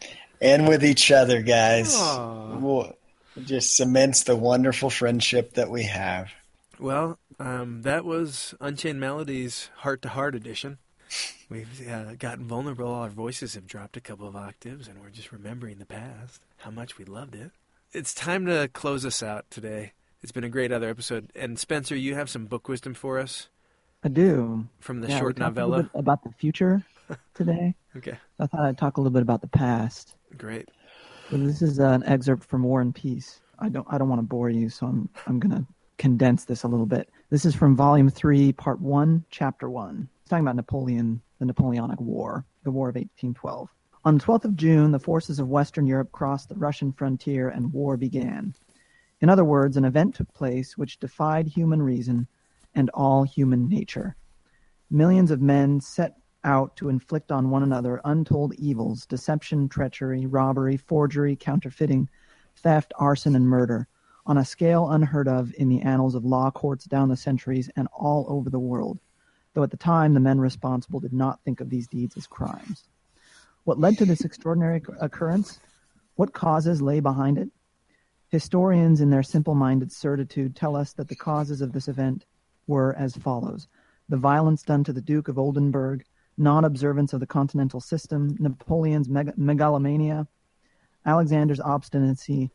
Speaker 2: And with each other, guys.
Speaker 1: Aw.
Speaker 2: We'll, it just cements the wonderful friendship that we have.
Speaker 1: Well, um, that was Unchained Melodies Heart to Heart edition. We've uh, gotten vulnerable. Our voices have dropped a couple of octaves, and we're just remembering the past, how much we loved it. It's time to close us out today. It's been a great other episode. And Spencer, you have some book wisdom for us
Speaker 3: I do.
Speaker 1: from the
Speaker 3: yeah,
Speaker 1: short
Speaker 3: we talked a
Speaker 1: novella.
Speaker 3: little bit about the future today.
Speaker 1: Okay,
Speaker 3: I thought I'd talk a little bit about the past.
Speaker 1: great.
Speaker 3: So this is an excerpt from War and Peace. I don't I don't want to bore you, so I'm I'm gonna condense this a little bit. This is from Volume Three, Part One, Chapter One. It's talking about Napoleon, the Napoleonic War, the War of eighteen twelve. On the twelfth of June, the forces of Western Europe crossed the Russian frontier and war began. In other words, an event took place which defied human reason and all human nature. Millions of men set out to inflict on one another untold evils: deception, treachery, robbery, forgery, counterfeiting, theft, arson, and murder, on a scale unheard of in the annals of law courts down the centuries and all over the world, though at the time the men responsible did not think of these deeds as crimes. What led to this extraordinary occurrence? What causes lay behind it? Historians, in their simple-minded certitude, tell us that the causes of this event were as follows: the violence done to the Duke of Oldenburg, non-observance of the continental system, Napoleon's meg- megalomania, Alexander's obstinacy,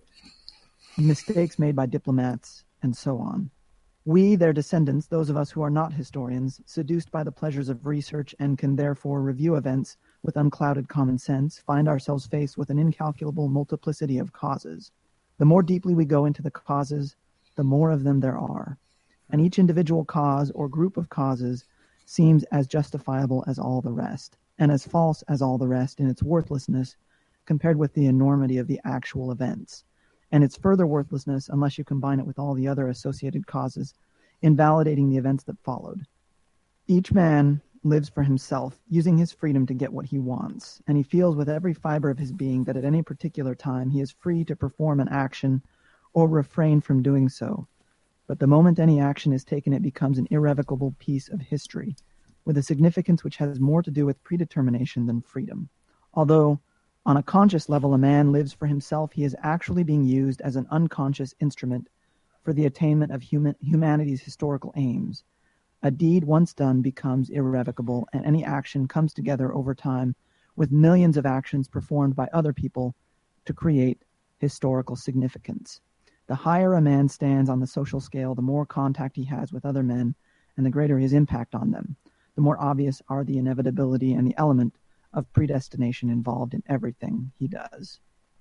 Speaker 3: mistakes made by diplomats, and so on. We, their descendants, those of us who are not historians, seduced by the pleasures of research and can therefore review events with unclouded common sense, find ourselves faced with an incalculable multiplicity of causes. The more deeply we go into the causes, the more of them there are. And each individual cause or group of causes seems as justifiable as all the rest, and as false as all the rest in its worthlessness compared with the enormity of the actual events, and its further worthlessness unless you combine it with all the other associated causes, invalidating the events that followed. Each man lives for himself, using his freedom to get what he wants, and he feels with every fiber of his being that at any particular time he is free to perform an action or refrain from doing so. But the moment any action is taken, it becomes an irrevocable piece of history, with a significance which has more to do with predetermination than freedom. Although, on a conscious level, a man lives for himself, he is actually being used as an unconscious instrument for the attainment of human, humanity's historical aims. A deed once done becomes irrevocable, and any action comes together over time with millions of actions performed by other people to create historical significance. The higher a man stands on the social scale, the more contact he has with other men, and the greater his impact on them. The more obvious are the inevitability and the element of predestination involved in everything he does.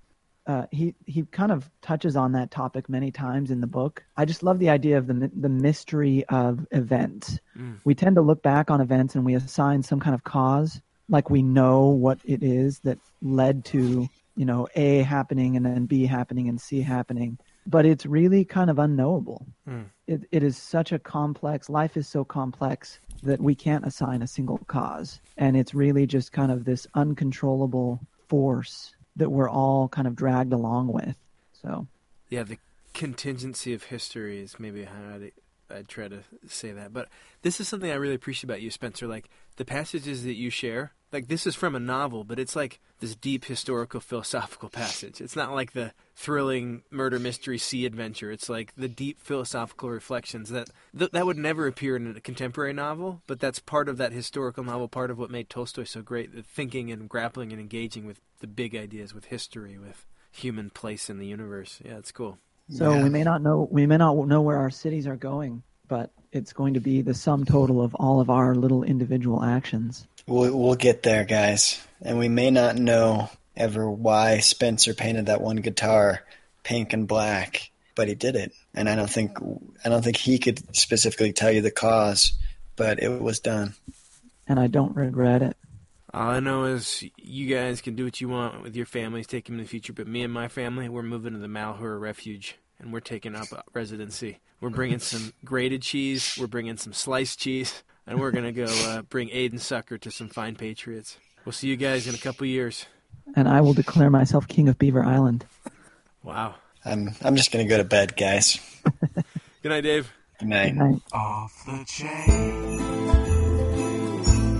Speaker 3: Uh, he he kind of touches on that topic many times in the book. I just love the idea of the the mystery of events. Mm. We tend to look back on events and we assign some kind of cause, like we know what it is that led to, you know, A happening and then B happening and C happening. But it's really kind of unknowable. Mm. It it is such a complex, life is so complex that we can't assign a single cause. And it's really just kind of this uncontrollable force that we're all kind of dragged along with. So,
Speaker 1: yeah, the contingency of history is maybe how I'd, I'd try to say that. But this is something I really appreciate about you, Spencer. Like, the passages that you share, like, this is from a novel, but it's like this deep historical philosophical passage. It's not like the thrilling murder mystery sea adventure. It's like the deep philosophical reflections that th- that would never appear in a contemporary novel, but that's part of that historical novel, part of what made Tolstoy so great, the thinking and grappling and engaging with the big ideas, with history, with human place in the universe. Yeah, it's cool.
Speaker 3: So
Speaker 2: yeah.
Speaker 3: we may not know we may not know where our cities are going, but it's going to be the sum total of all of our little individual actions.
Speaker 2: We'll, we'll get there, guys. And we may not know ever why Spencer painted that one guitar pink and black, but he did it. And I don't think I don't think he could specifically tell you the cause, but it was done.
Speaker 3: And I don't regret it.
Speaker 1: All I know is you guys can do what you want with your families, take them in the future, but me and my family, we're moving to the Malheur Refuge, and we're taking up residency. We're bringing some grated cheese, we're bringing some sliced cheese, and we're going to go uh, bring Aiden Sucker to some fine patriots. We'll see you guys in a couple years.
Speaker 3: And I will declare myself king of Beaver Island.
Speaker 1: Wow.
Speaker 2: I'm I'm just going to go to bed, guys.
Speaker 1: Good night, Dave.
Speaker 2: Good night.
Speaker 3: Good night.
Speaker 5: Off the chain.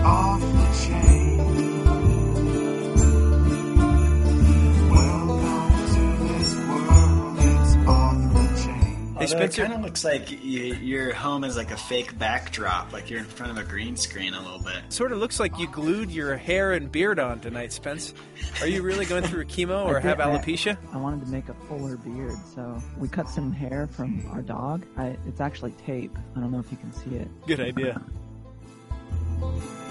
Speaker 5: off the chain. Welcome to this world, it's off the chain.
Speaker 1: Hey,
Speaker 2: Although
Speaker 1: Spencer.
Speaker 2: it kind of looks like you, your home is like a fake backdrop, like you're in front of a green screen a little bit.
Speaker 1: Sort of looks like you glued your hair and beard on tonight, Spence. Are you really going through chemo or
Speaker 3: I
Speaker 1: have
Speaker 3: did- I-
Speaker 1: alopecia?
Speaker 3: I wanted to make a fuller beard, so we cut some hair from our dog. I, it's actually tape. I don't know if you can see it.
Speaker 1: Good idea.